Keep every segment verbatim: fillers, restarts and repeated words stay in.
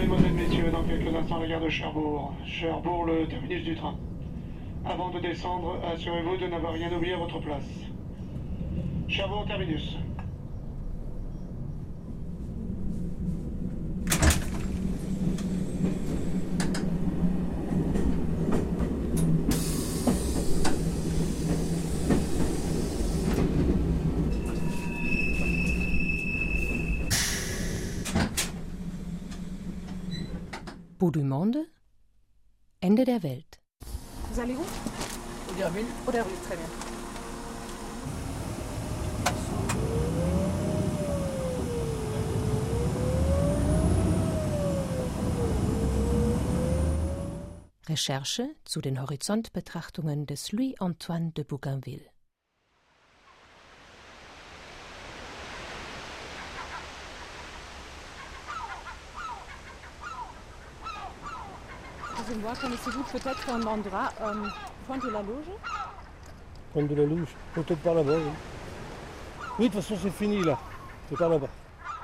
Mesdemoiselles, Messieurs, dans quelques instants, la gare de Cherbourg. Cherbourg, le terminus du train. Avant de descendre, assurez-vous de n'avoir rien oublié à votre place. Cherbourg, terminus. Bout du Monde, Ende der Welt. Vous allez où? Bougainville. Oder oui, très bien. Recherche zu den Horizontbetrachtungen des Louis-Antoine de Bougainville. Excusez-moi, connaissez-vous peut-être un endroit, euh, Point de la Loge? Point de la Loge, peut-être par là-bas, oui. Oui, de toute façon, c'est fini, là. C'est par là-bas.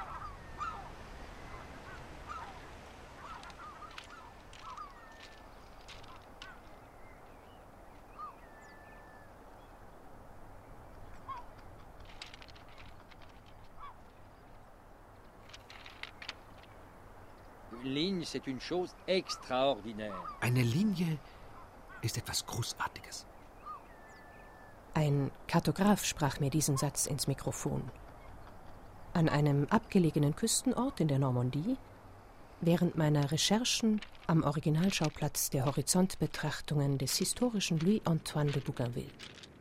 Ligne, c'est une chose extraordinaire. Eine Linie ist etwas Großartiges. Ein Kartograf sprach mir diesen Satz ins Mikrofon. An einem abgelegenen Küstenort in der Normandie, während meiner Recherchen am Originalschauplatz der Horizontbetrachtungen des historischen Louis-Antoine de Bougainville.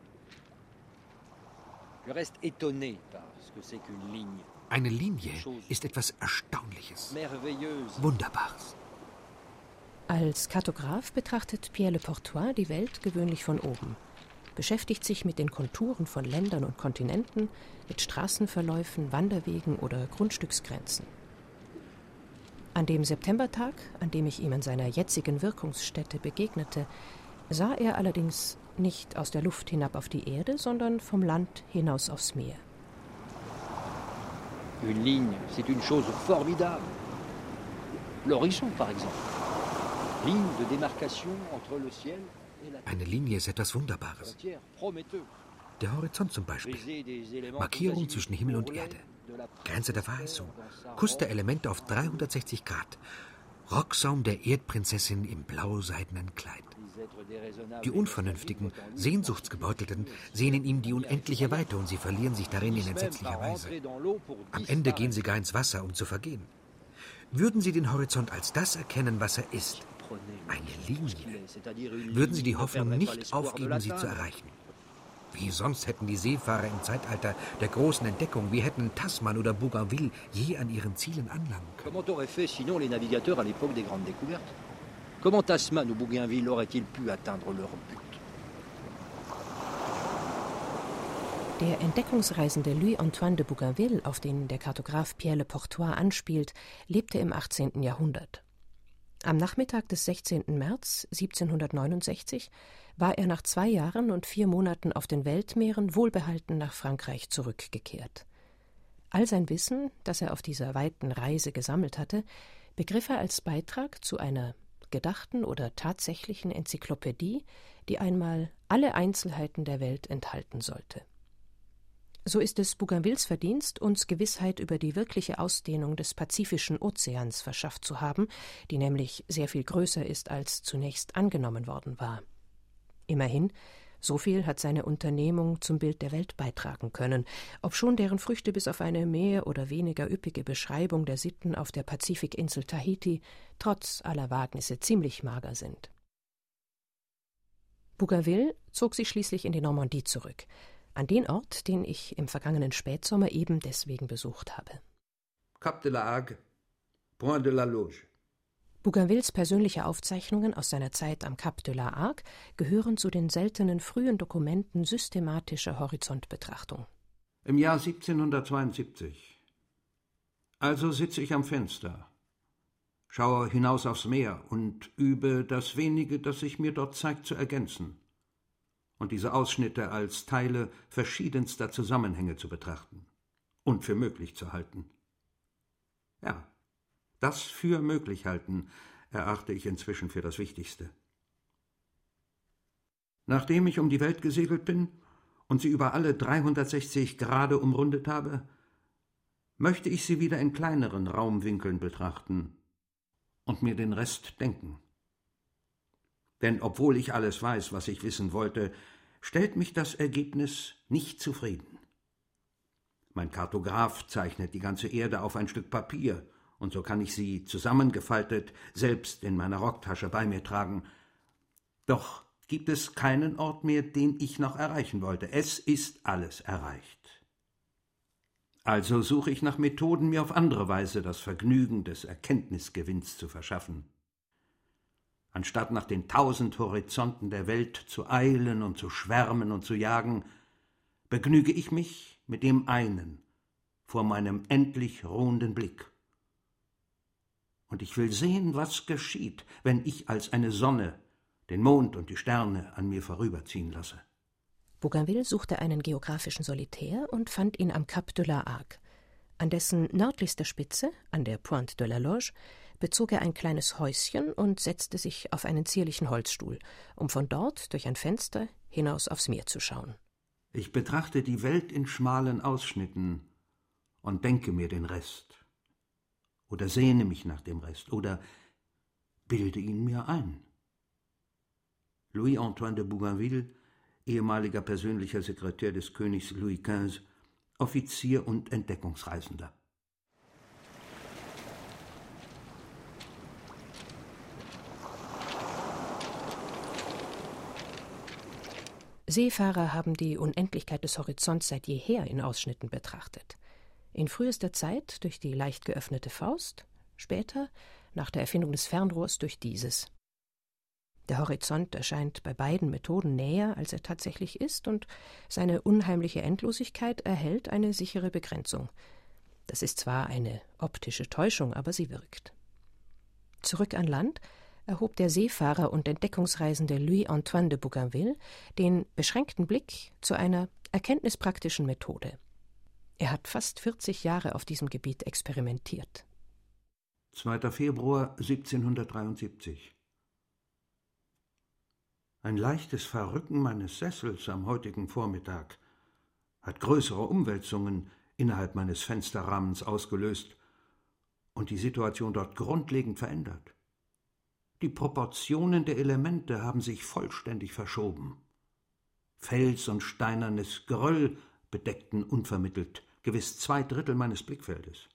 Je reste étonné par ce que c'est qu'une ligne. Eine Linie ist etwas Erstaunliches, Wunderbares. Als Kartograf betrachtet Pierre Le Portois die Welt gewöhnlich von oben, beschäftigt sich mit den Konturen von Ländern und Kontinenten, mit Straßenverläufen, Wanderwegen oder Grundstücksgrenzen. An dem Septembertag, an dem ich ihm an seiner jetzigen Wirkungsstätte begegnete, sah er allerdings nicht aus der Luft hinab auf die Erde, sondern vom Land hinaus aufs Meer. Une ligne, c'est une chose formidable. L'horizon, par exemple. Ligne de démarcation entre le ciel et la terre. Eine Linie ist etwas Wunderbares. Der Horizont zum Beispiel. Markierung zwischen Himmel und Erde. Grenze der Verheißung. Kuss der Elemente auf dreihundertsechzig Grad. Rocksaum der Erdprinzessin im blau-seidenen Kleid. Die Unvernünftigen, Sehnsuchtsgebeutelten sehen in ihm die unendliche Weite und sie verlieren sich darin in entsetzlicher Weise. Am Ende gehen sie gar ins Wasser, um zu vergehen. Würden sie den Horizont als das erkennen, was er ist, eine Linie, würden sie die Hoffnung nicht aufgeben, sie zu erreichen. Wie sonst hätten die Seefahrer im Zeitalter der großen Entdeckung, wie hätten Tasman oder Bougainville je an ihren Zielen anlangen können? Comment auraient fait sinon les navigateurs à l'époque des grandes découvertes? Comment Tasman ou Bougainville auraient-ils pu atteindre leur but? Der Entdeckungsreisende Louis-Antoine de Bougainville, auf den der Kartograf Pierre Le Portois anspielt, lebte im achtzehnten Jahrhundert. Am Nachmittag des sechzehnten März siebzehnhundertneunundsechzig war er nach zwei Jahren und vier Monaten auf den Weltmeeren wohlbehalten nach Frankreich zurückgekehrt. All sein Wissen, das er auf dieser weiten Reise gesammelt hatte, begriff er als Beitrag zu einer gedachten oder tatsächlichen Enzyklopädie, die einmal alle Einzelheiten der Welt enthalten sollte. So ist es Bougainvilles Verdienst, uns Gewissheit über die wirkliche Ausdehnung des Pazifischen Ozeans verschafft zu haben, die nämlich sehr viel größer ist, als zunächst angenommen worden war. Immerhin, so viel hat seine Unternehmung zum Bild der Welt beitragen können, obschon deren Früchte bis auf eine mehr oder weniger üppige Beschreibung der Sitten auf der Pazifikinsel Tahiti trotz aller Wagnisse ziemlich mager sind. Bougainville zog sich schließlich in die Normandie zurück, an den Ort, den ich im vergangenen Spätsommer eben deswegen besucht habe. Cap de la Hague, Point de la Loge. Bougainvilles persönliche Aufzeichnungen aus seiner Zeit am Cap de la Hague gehören zu den seltenen frühen Dokumenten systematischer Horizontbetrachtung. Im Jahr siebzehnhundertzweiundsiebzig. Also sitze ich am Fenster, schaue hinaus aufs Meer und übe das wenige, das sich mir dort zeigt, zu ergänzen und diese Ausschnitte als Teile verschiedenster Zusammenhänge zu betrachten und für möglich zu halten. Ja, Das für möglich halten, erachte ich inzwischen für das Wichtigste. Nachdem ich um die Welt gesegelt bin und sie über alle dreihundertsechzig Grade umrundet habe, möchte ich sie wieder in kleineren Raumwinkeln betrachten und mir den Rest denken. Denn obwohl ich alles weiß, was ich wissen wollte, stellt mich das Ergebnis nicht zufrieden. Mein Kartograph zeichnet die ganze Erde auf ein Stück Papier, und so kann ich sie zusammengefaltet selbst in meiner Rocktasche bei mir tragen. Doch gibt es keinen Ort mehr, den ich noch erreichen wollte. Es ist alles erreicht. Also suche ich nach Methoden, mir auf andere Weise das Vergnügen des Erkenntnisgewinns zu verschaffen. Anstatt nach den tausend Horizonten der Welt zu eilen und zu schwärmen und zu jagen, begnüge ich mich mit dem einen vor meinem endlich ruhenden Blick. Und ich will sehen, was geschieht, wenn ich als eine Sonne den Mond und die Sterne an mir vorüberziehen lasse. Bougainville suchte einen geografischen Solitär und fand ihn am Cap de la Hague. An dessen nördlichster Spitze, an der Pointe de la Loge, bezog er ein kleines Häuschen und setzte sich auf einen zierlichen Holzstuhl, um von dort durch ein Fenster hinaus aufs Meer zu schauen. Ich betrachte die Welt in schmalen Ausschnitten und denke mir den Rest. Oder sehne mich nach dem Rest. Oder bilde ihn mir ein. Louis-Antoine de Bougainville, ehemaliger persönlicher Sekretär des Königs Louis Quinze, Offizier und Entdeckungsreisender. Seefahrer haben die Unendlichkeit des Horizonts seit jeher in Ausschnitten betrachtet. In frühester Zeit durch die leicht geöffnete Faust, später, nach der Erfindung des Fernrohrs, durch dieses. Der Horizont erscheint bei beiden Methoden näher, als er tatsächlich ist, und seine unheimliche Endlosigkeit erhält eine sichere Begrenzung. Das ist zwar eine optische Täuschung, aber sie wirkt. Zurück an Land erhob der Seefahrer und Entdeckungsreisende Louis-Antoine de Bougainville den beschränkten Blick zu einer erkenntnispraktischen Methode. Er hat fast vierzig Jahre auf diesem Gebiet experimentiert. zweiter Februar siebzehnhundertdreiundsiebzig. Ein leichtes Verrücken meines Sessels am heutigen Vormittag hat größere Umwälzungen innerhalb meines Fensterrahmens ausgelöst und die Situation dort grundlegend verändert. Die Proportionen der Elemente haben sich vollständig verschoben. Fels und steinernes Geröll bedeckten unvermittelt gewiss zwei Drittel meines Blickfeldes.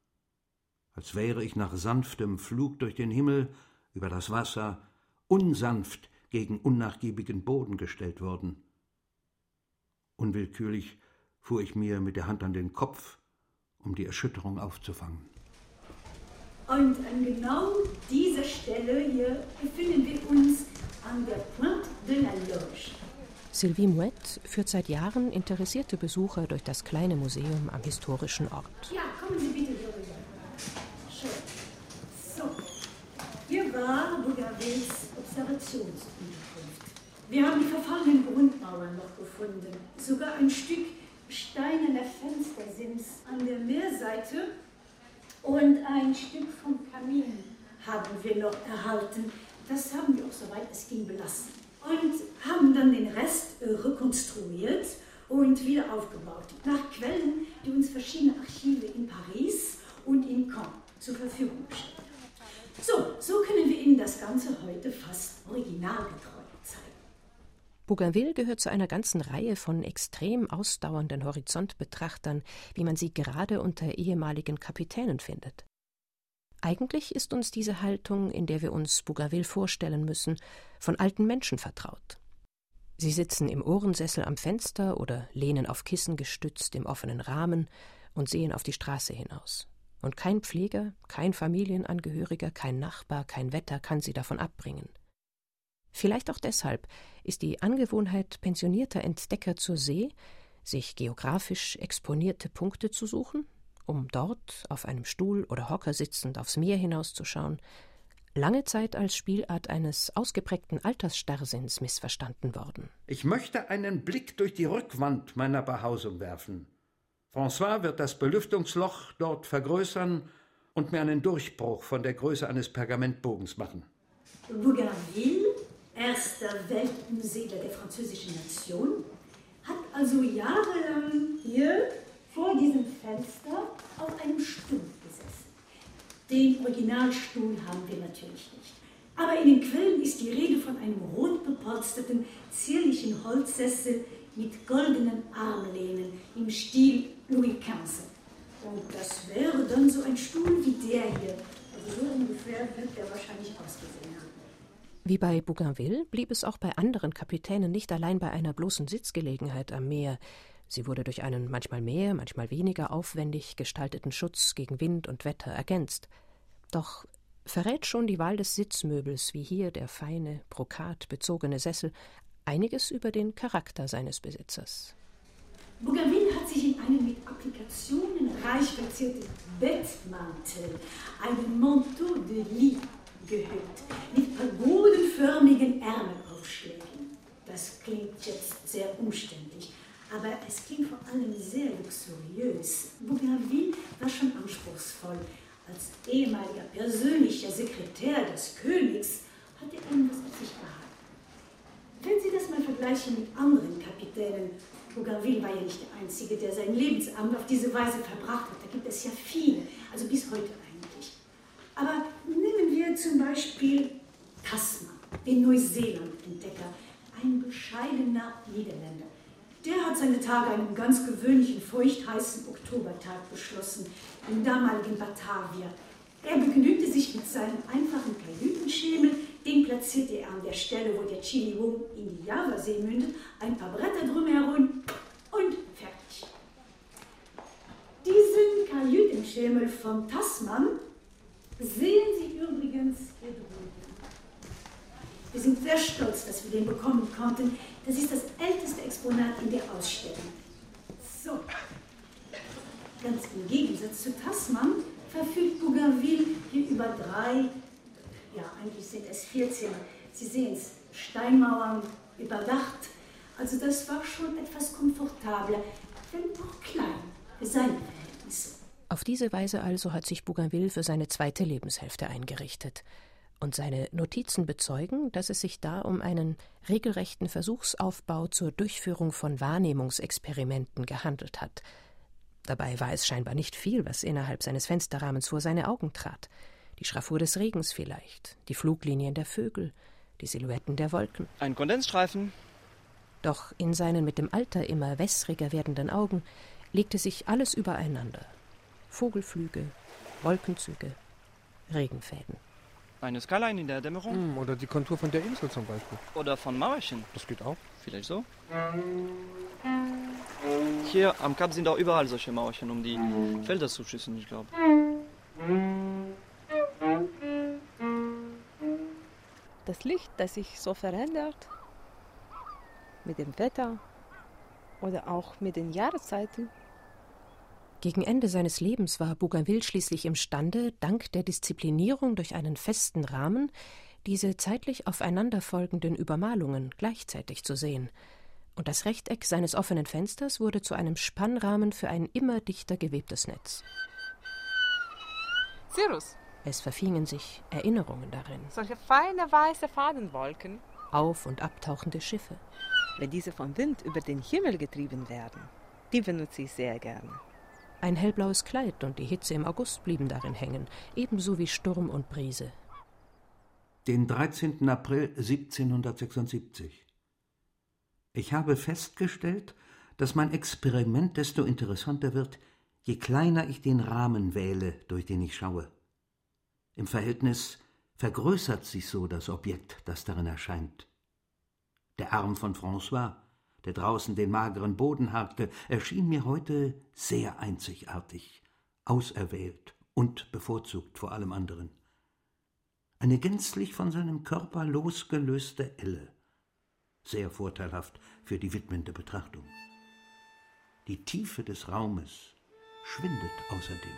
Als wäre ich nach sanftem Flug durch den Himmel, über das Wasser, unsanft gegen unnachgiebigen Boden gestellt worden. Unwillkürlich fuhr ich mir mit der Hand an den Kopf, um die Erschütterung aufzufangen. Und an genau dieser Stelle hier befinden wir uns an der Pointe de la Loge. Sylvie Mouette führt seit Jahren interessierte Besucher durch das kleine Museum am historischen Ort. Ja, kommen Sie bitte hier rüber. Schön. So, hier war Bougainvilles Observationsunterkunft. Wir haben die verfallenen Grundmauern noch gefunden. Sogar ein Stück steinerner Fenstersims an der Meerseite und ein Stück vom Kamin haben wir noch erhalten. Das haben wir auch, soweit es ging, belassen. Und haben dann den Rest äh, rekonstruiert und wieder aufgebaut. Nach Quellen, die uns verschiedene Archive in Paris und in Caen zur Verfügung stellen. So, so können wir Ihnen das Ganze heute fast originalgetreu zeigen. Bougainville gehört zu einer ganzen Reihe von extrem ausdauernden Horizontbetrachtern, wie man sie gerade unter ehemaligen Kapitänen findet. Eigentlich ist uns diese Haltung, in der wir uns Bougainville vorstellen müssen, von alten Menschen vertraut. Sie sitzen im Ohrensessel am Fenster oder lehnen auf Kissen gestützt im offenen Rahmen und sehen auf die Straße hinaus. Und kein Pfleger, kein Familienangehöriger, kein Nachbar, kein Wetter kann sie davon abbringen. Vielleicht auch deshalb ist die Angewohnheit pensionierter Entdecker zur See, sich geografisch exponierte Punkte zu suchen, um dort auf einem Stuhl oder Hocker sitzend aufs Meer hinauszuschauen, lange Zeit als Spielart eines ausgeprägten Altersstarrsinns missverstanden worden. Ich möchte einen Blick durch die Rückwand meiner Behausung werfen. François wird das Belüftungsloch dort vergrößern und mir einen Durchbruch von der Größe eines Pergamentbogens machen. Bougainville, erster Weltmuseler der französischen Nation, hat also jahrelang hier vor diesem Fenster auf einem Stuhl gesessen. Den Originalstuhl haben wir natürlich nicht. Aber in den Quellen ist die Rede von einem rot bepolsterten, zierlichen Holzsessel mit goldenen Armlehnen im Stil Louis fünfzehn. Und das wäre dann so ein Stuhl wie der hier. Also so ungefähr wird der wahrscheinlich ausgesehen haben. Wie bei Bougainville blieb es auch bei anderen Kapitänen nicht allein bei einer bloßen Sitzgelegenheit am Meer. Sie wurde durch einen manchmal mehr, manchmal weniger aufwendig gestalteten Schutz gegen Wind und Wetter ergänzt. Doch verrät schon die Wahl des Sitzmöbels, wie hier der feine, brokatbezogene Sessel, einiges über den Charakter seines Besitzers. Bougainville hat sich in einen mit Applikationen reich verzierten Bettmantel, einen Manteau de lit, gehüllt, mit pagodenförmigen Ärmelaufschlägen. Das klingt jetzt sehr umständlich, aber es klingt vor allem sehr luxuriös. Bougainville war schon anspruchsvoll. Als ehemaliger persönlicher Sekretär des Königs hat er irgendwas auf sich gehabt. Wenn Sie das mal vergleichen mit anderen Kapitänen, Bougainville war ja nicht der Einzige, der sein Lebensabend auf diese Weise verbracht hat. Da gibt es ja viele, also bis heute eigentlich. Aber nehmen wir zum Beispiel Tasman, den Neuseeland-Entdecker, ein bescheidener Niederländer. Der hat seine Tage an einem ganz gewöhnlichen, feuchtheißen Oktobertag beschlossen, im damaligen Batavia. Er begnügte sich mit seinem einfachen Kajütenschemel, den platzierte er an der Stelle, wo der Chiliwung in die Javasee mündet, ein paar Bretter drumherum und fertig. Diesen Kajütenschemel von Tasman sehen Sie übrigens hier drüben. Wir sind sehr stolz, dass wir den bekommen konnten. Das ist das älteste Exponat in der Ausstellung. So, ganz im Gegensatz zu Tasman verfügt Bougainville hier über drei, ja eigentlich sind es vierzehn, Sie sehen es, Steinmauern überdacht. Also das war schon etwas komfortabler, wenn auch klein für seine Verhältnisse. Auf diese Weise also hat sich Bougainville für seine zweite Lebenshälfte eingerichtet. Und seine Notizen bezeugen, dass es sich da um einen regelrechten Versuchsaufbau zur Durchführung von Wahrnehmungsexperimenten gehandelt hat. Dabei war es scheinbar nicht viel, was innerhalb seines Fensterrahmens vor seine Augen trat. Die Schraffur des Regens vielleicht, die Fluglinien der Vögel, die Silhouetten der Wolken. Ein Kondensstreifen. Doch in seinen mit dem Alter immer wässriger werdenden Augen legte sich alles übereinander. Vogelflüge, Wolkenzüge, Regenfäden. Eine Skyline in der Dämmerung. Mm, oder die Kontur von der Insel zum Beispiel. Oder von Mauerchen. Das geht auch. Vielleicht so. Hier am Kap sind auch überall solche Mauerchen, um die Felder zu schützen, ich glaube. Das Licht, das sich so verändert mit dem Wetter oder auch mit den Jahreszeiten. Gegen Ende seines Lebens war Bougainville schließlich imstande, dank der Disziplinierung durch einen festen Rahmen, diese zeitlich aufeinanderfolgenden Übermalungen gleichzeitig zu sehen. Und das Rechteck seines offenen Fensters wurde zu einem Spannrahmen für ein immer dichter gewebtes Netz. Cirrus. Es verfingen sich Erinnerungen darin. Solche feine weiße Fadenwolken. Auf- und abtauchende Schiffe. Wenn diese vom Wind über den Himmel getrieben werden, die benutze ich sehr gerne. Ein hellblaues Kleid und die Hitze im August blieben darin hängen, ebenso wie Sturm und Brise. Den dreizehnten April siebzehnhundertsechsundsiebzig. Ich habe festgestellt, dass mein Experiment desto interessanter wird, je kleiner ich den Rahmen wähle, durch den ich schaue. Im Verhältnis vergrößert sich so das Objekt, das darin erscheint. Der Arm von François, der draußen den mageren Boden harkte, erschien mir heute sehr einzigartig, auserwählt und bevorzugt vor allem anderen. Eine gänzlich von seinem Körper losgelöste Elle, sehr vorteilhaft für die widmende Betrachtung. Die Tiefe des Raumes schwindet außerdem.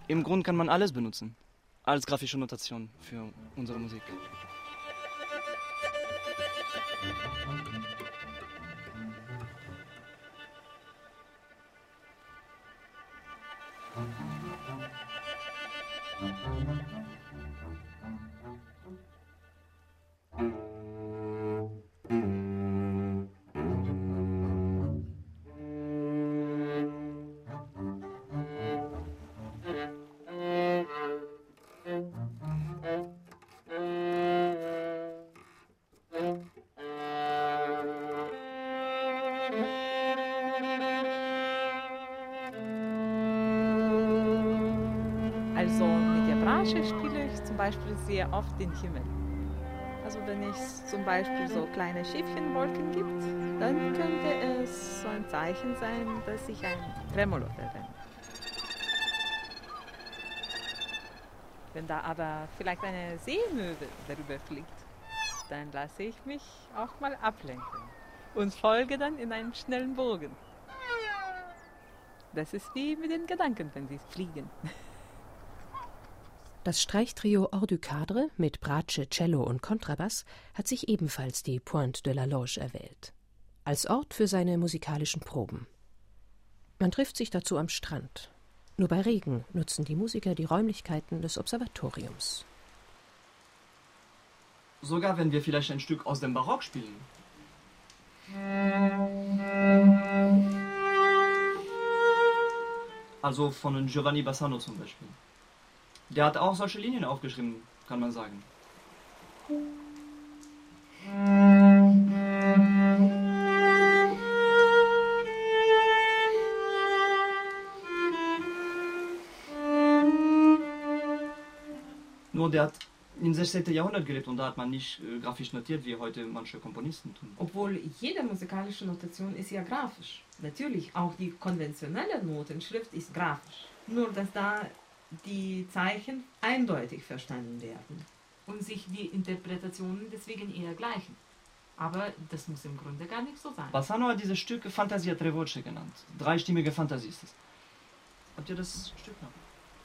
Im Grunde kann man alles benutzen, als grafische Notation für unsere Musik. Also mit der Bratsche spiele ich zum Beispiel sehr oft den Himmel. Also wenn es zum Beispiel so kleine Schiffchenwolken gibt, dann könnte es so ein Zeichen sein, dass ich ein Tremolo verwende. Wenn da aber vielleicht eine Seemöwe darüber fliegt, dann lasse ich mich auch mal ablenken und folge dann in einen schnellen Bogen. Das ist wie mit den Gedanken, wenn sie fliegen. Das Streichtrio Hors du Cadre mit Bratsche, Cello und Kontrabass hat sich ebenfalls die Pointe de la Loge erwählt. Als Ort für seine musikalischen Proben. Man trifft sich dazu am Strand. Nur bei Regen nutzen die Musiker die Räumlichkeiten des Observatoriums. Sogar wenn wir vielleicht ein Stück aus dem Barock spielen. Also von Giovanni Bassano zum Beispiel. Der hat auch solche Linien aufgeschrieben, kann man sagen. Nur der hat im sechzehnten Jahrhundert gelebt und da hat man nicht äh, grafisch notiert, wie heute manche Komponisten tun. Obwohl jede musikalische Notation ist ja grafisch. Natürlich, auch die konventionelle Notenschrift ist grafisch. Nur, dass da die Zeichen eindeutig verstanden werden und sich die Interpretationen deswegen eher gleichen. Aber das muss im Grunde gar nicht so sein. Bassano hat dieses Stück Fantasia tre voce genannt. Dreistimmige Fantasie ist es. Habt ihr das Stück noch?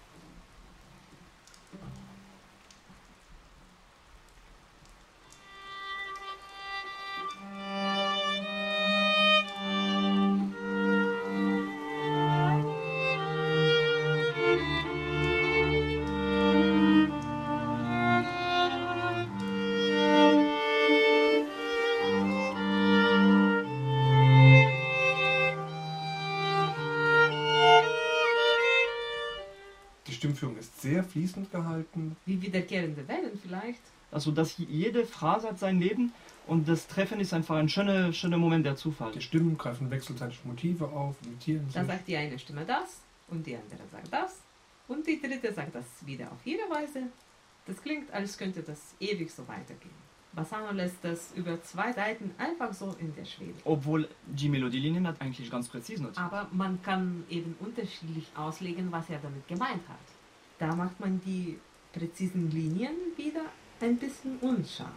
Sehr fließend gehalten. Wie wiederkehrende Wellen vielleicht. Also dass jede Phrase hat sein Leben und das Treffen ist einfach ein schöner, schöner Moment der Zufall. Die Stimmen greifen wechselseitig Motive auf, imitieren sich. Da sagt die eine Stimme das und die andere sagt das und die dritte sagt das wieder auf ihre Weise. Das klingt, als könnte das ewig so weitergehen. Bassano lässt das über zwei Seiten einfach so in der Schwebe. Obwohl die Melodielinien hat eigentlich ganz präzise notiert. Aber man kann eben unterschiedlich auslegen, was er damit gemeint hat. Da macht man die präzisen Linien wieder ein bisschen unscharf.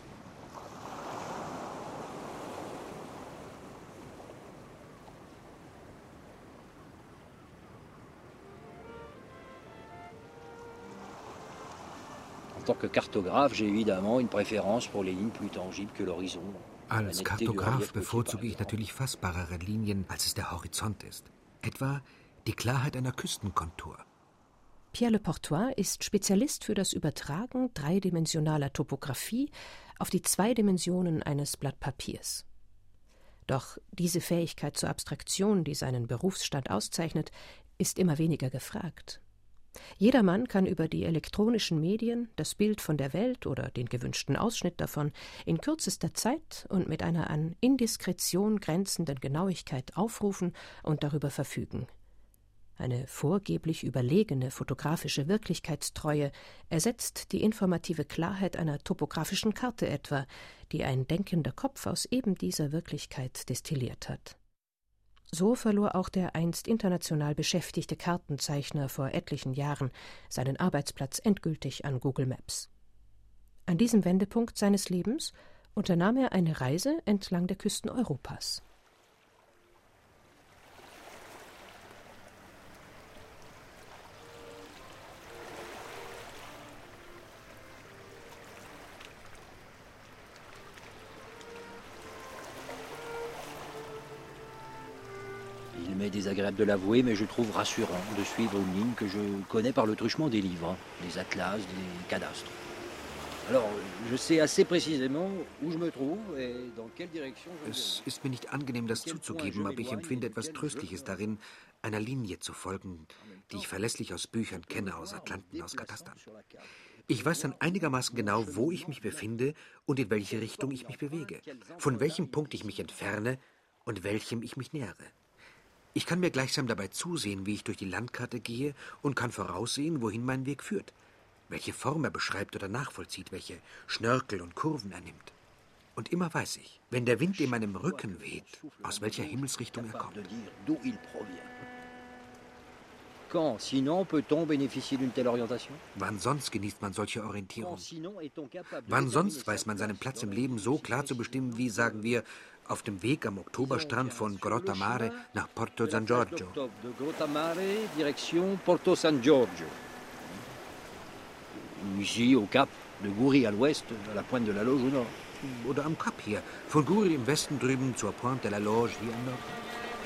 En tant que cartographe, j'ai évidemment une préférence pour les lignes plus tangibles que l'horizon. Als Kartograf bevorzuge ich natürlich fassbarere Linien, als es der Horizont ist. Etwa die Klarheit einer Küstenkontur. Pierre Le Portois ist Spezialist für das Übertragen dreidimensionaler Topographie auf die zwei Dimensionen eines Blatt Papiers. Doch diese Fähigkeit zur Abstraktion, die seinen Berufsstand auszeichnet, ist immer weniger gefragt. Jedermann kann über die elektronischen Medien das Bild von der Welt oder den gewünschten Ausschnitt davon in kürzester Zeit und mit einer an Indiskretion grenzenden Genauigkeit aufrufen und darüber verfügen. Eine vorgeblich überlegene fotografische Wirklichkeitstreue ersetzt die informative Klarheit einer topografischen Karte etwa, die ein denkender Kopf aus eben dieser Wirklichkeit destilliert hat. So verlor auch der einst international beschäftigte Kartenzeichner vor etlichen Jahren seinen Arbeitsplatz endgültig an Google Maps. An diesem Wendepunkt seines Lebens unternahm er eine Reise entlang der Küsten Europas. Il m'est désagréable de l'avouer, mais je trouve rassurant de suivre une ligne que je connais par le truchement des livres, des atlas, des cadastres. Alors, je sais assez précisément, où je me trouve et dans quelle direction je vais. Es ist mir nicht angenehm, das zuzugeben, aber ich empfinde etwas Tröstliches darin, einer Linie zu folgen, die ich verlässlich aus Büchern kenne, aus Atlanten, aus Katastern. Ich weiß dann einigermaßen genau, wo ich mich befinde und in welche Richtung ich mich bewege, von welchem Punkt ich mich entferne und welchem ich mich nähere. Ich kann mir gleichsam dabei zusehen, wie ich durch die Landkarte gehe und kann voraussehen, wohin mein Weg führt, welche Form er beschreibt oder nachvollzieht, welche Schnörkel und Kurven er nimmt. Und immer weiß ich, wenn der Wind in meinem Rücken weht, aus welcher Himmelsrichtung er kommt. Quand, sinon, peut-on bénéficier d'une telle orientation? Wann sonst genießt man solche Orientierung? Wann sonst weiß man seinen Platz im Leben so klar zu bestimmen, wie, sagen wir, auf dem Weg am Oktoberstrand von Grotta Mare nach Porto San Giorgio? De Grotta Mare, direction Porto San Giorgio. Ici, au Cap, de Goury à l'ouest, à la pointe de la Loge au nord. Oder am Kap hier, von Goury im Westen drüben zur Pointe de la Loge hier am Norden.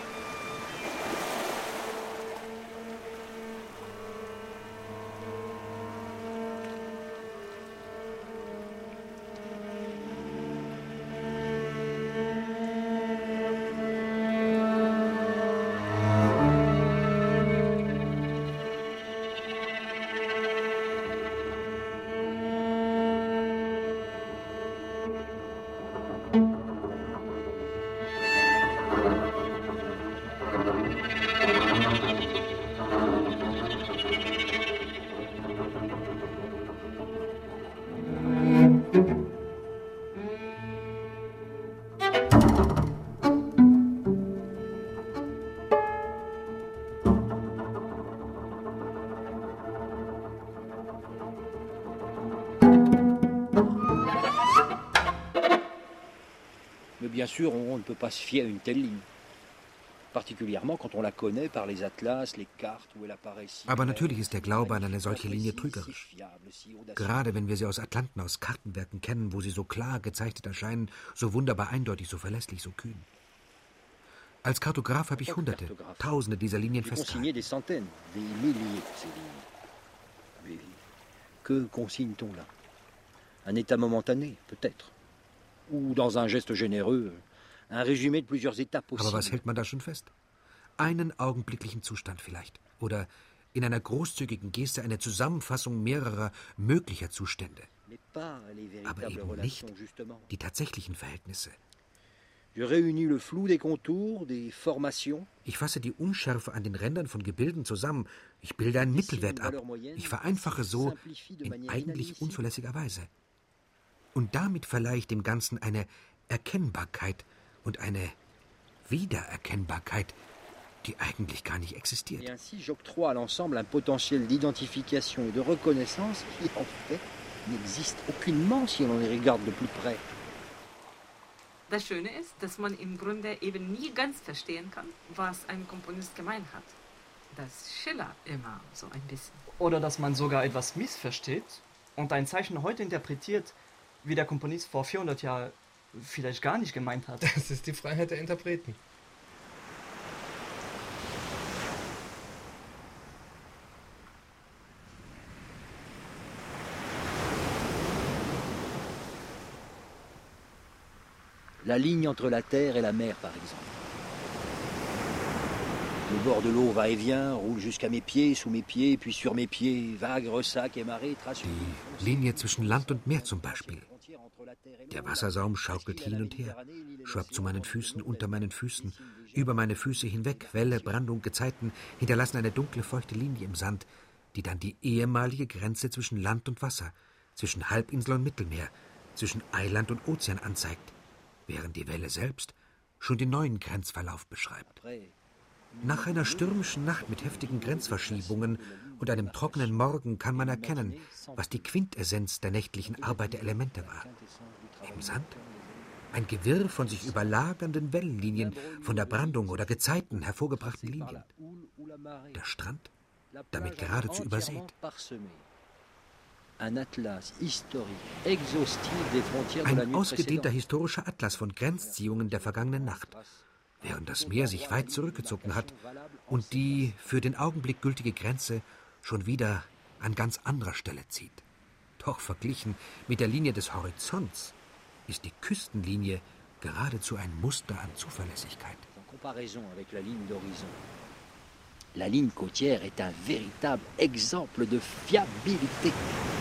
Bien sûr, on ne peut pas se fier à une telle ligne. Particulièrement quand on la connaît par les atlas, les cartes, où elle apparaît si. Aber natürlich ist der Glaube an eine solche Linie trügerisch. Gerade wenn wir sie aus Atlanten, aus Kartenwerken kennen, wo sie so klar gezeichnet erscheinen, so wunderbar eindeutig, so verlässlich, so kühn. Als Kartograf habe ich Hunderte, Tausende dieser Linien festgehalten. Des centaines, des milliers de ces lignes. Mais que consigne-t-on là? Un état momentané, peut-être. Ou dans un geste généreux, un résumé de plusieurs étapes possibles. Aber was hält man da schon fest? Einen augenblicklichen Zustand vielleicht. Oder in einer großzügigen Geste eine Zusammenfassung mehrerer möglicher Zustände. Aber eben nicht die tatsächlichen Verhältnisse. Ich fasse die Unschärfe an den Rändern von Gebilden zusammen. Ich bilde einen Mittelwert ab. Ich vereinfache so in eigentlich unzulässiger Weise. Und damit verleihe ich dem Ganzen eine Erkennbarkeit und eine Wiedererkennbarkeit, die eigentlich gar nicht existiert. Et ainsi j'octroie à l'ensemble un potentiel d'identification et de reconnaissance qui en fait n'existe aucunement si on les regarde de plus près. Das Schöne ist, dass man im Grunde eben nie ganz verstehen kann, was ein Komponist gemeint hat. Das schillert immer so ein bisschen. Oder dass man sogar etwas missversteht und ein Zeichen heute interpretiert, wie der Komponist vor vierhundert Jahren vielleicht gar nicht gemeint hat. Das ist die Freiheit der Interpreten. La ligne entre la terre et la mer, par exemple. Le bord de l'eau va et vient, roule jusqu'à mes pieds, sous mes pieds, puis sur mes pieds, vagues, ressacs et marées trace. Die Linie zwischen Land und Meer zum Beispiel. Der Wassersaum schaukelt hin und her, schwappt zu meinen Füßen, unter meinen Füßen, über meine Füße hinweg. Welle, Brandung, Gezeiten hinterlassen eine dunkle, feuchte Linie im Sand, die dann die ehemalige Grenze zwischen Land und Wasser, zwischen Halbinsel und Mittelmeer, zwischen Eiland und Ozean anzeigt, während die Welle selbst schon den neuen Grenzverlauf beschreibt. Nach einer stürmischen Nacht mit heftigen Grenzverschiebungen und einem trockenen Morgen kann man erkennen, was die Quintessenz der nächtlichen Arbeit der Elemente war. Im Sand ein Gewirr von sich überlagernden Wellenlinien, von der Brandung oder Gezeiten hervorgebrachten Linien. Der Strand damit geradezu übersät. Ein ausgedehnter historischer Atlas von Grenzziehungen der vergangenen Nacht, während das Meer sich weit zurückgezogen hat und die für den Augenblick gültige Grenze schon wieder an ganz anderer Stelle zieht. Doch verglichen mit der Linie des Horizonts ist die Küstenlinie geradezu ein Muster an Zuverlässigkeit. En comparaison avec la ligne d'horizon, la ligne côtière est un véritable exemple de fiabilité.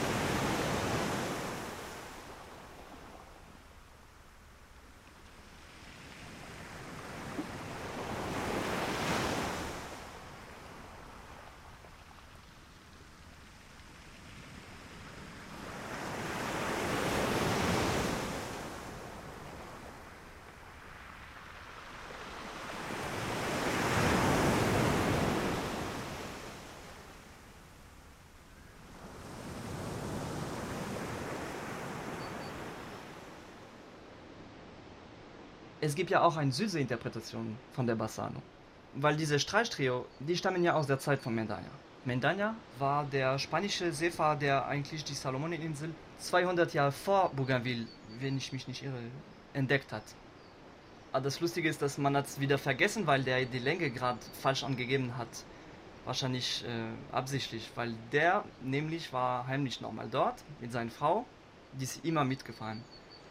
Es gibt ja auch eine süße Interpretation von der Bassano. Weil diese Streichtrio, die stammen ja aus der Zeit von Mendaña. Mendaña war der spanische Seefahrer, der eigentlich die Salomoninsel zweihundert Jahre vor Bougainville, wenn ich mich nicht irre, entdeckt hat. Aber das Lustige ist, dass man es wieder vergessen, weil der die Länge gerade falsch angegeben hat. Wahrscheinlich äh, absichtlich, weil der nämlich war heimlich nochmal dort mit seiner Frau, die ist immer mitgefahren.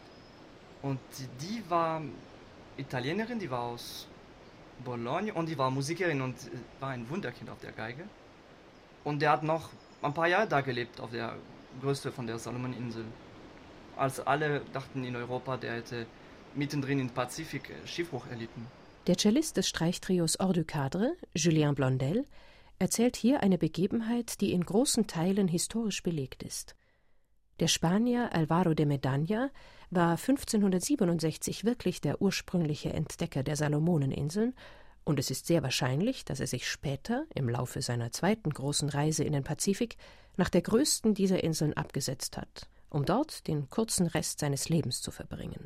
Und die war Italienerin, die war aus Bologna und die war Musikerin und war ein Wunderkind auf der Geige. Und der hat noch ein paar Jahre da gelebt, auf der größten von der Salomoninsel. Als alle dachten in Europa, der hätte mittendrin im Pazifik Schiffbruch erlitten. Der Cellist des Streichtrios Hors du Cadre, Julien Blondel, erzählt hier eine Begebenheit, die in großen Teilen historisch belegt ist. Der Spanier Álvaro de Mendaña war fünfzehnhundertsiebenundsechzig wirklich der ursprüngliche Entdecker der Salomoneninseln, und es ist sehr wahrscheinlich, dass er sich später, im Laufe seiner zweiten großen Reise in den Pazifik, nach der größten dieser Inseln abgesetzt hat, um dort den kurzen Rest seines Lebens zu verbringen.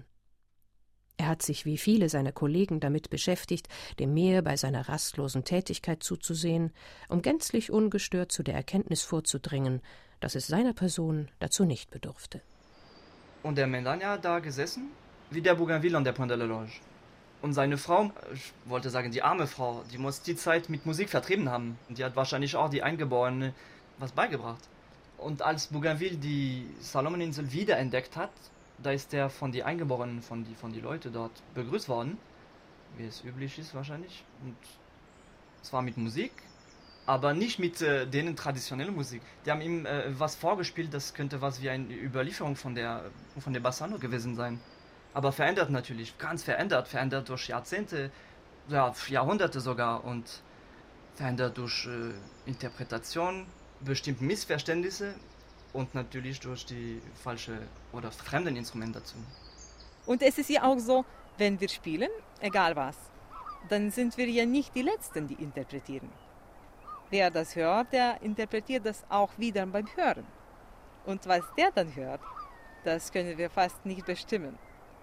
Er hat sich wie viele seiner Kollegen damit beschäftigt, dem Meer bei seiner rastlosen Tätigkeit zuzusehen, um gänzlich ungestört zu der Erkenntnis vorzudringen, dass es seiner Person dazu nicht bedurfte. Und der Mendaña hat da gesessen, wie der Bougainville an der Pointe de la Loge. Und seine Frau, ich wollte sagen, die arme Frau, die muss die Zeit mit Musik vertrieben haben. Und die hat wahrscheinlich auch die Eingeborenen was beigebracht. Und als Bougainville die Salomoninsel wiederentdeckt hat, da ist er von den Eingeborenen, von den von die Leuten dort begrüßt worden, wie es üblich ist wahrscheinlich. Und zwar mit Musik, aber nicht mit äh, denen traditionellen Musik. Die haben ihm äh, was vorgespielt, das könnte was wie eine Überlieferung von der, von der Bassano gewesen sein. Aber verändert natürlich, ganz verändert, verändert durch Jahrzehnte, ja, Jahrhunderte sogar und verändert durch äh, Interpretation, bestimmte Missverständnisse und natürlich durch die falsche oder fremden Instrumente dazu. Und es ist ja auch so, wenn wir spielen, egal was, dann sind wir ja nicht die Letzten, die interpretieren. Wer das hört, der interpretiert das auch wieder beim Hören. Und was der dann hört, das können wir fast nicht bestimmen.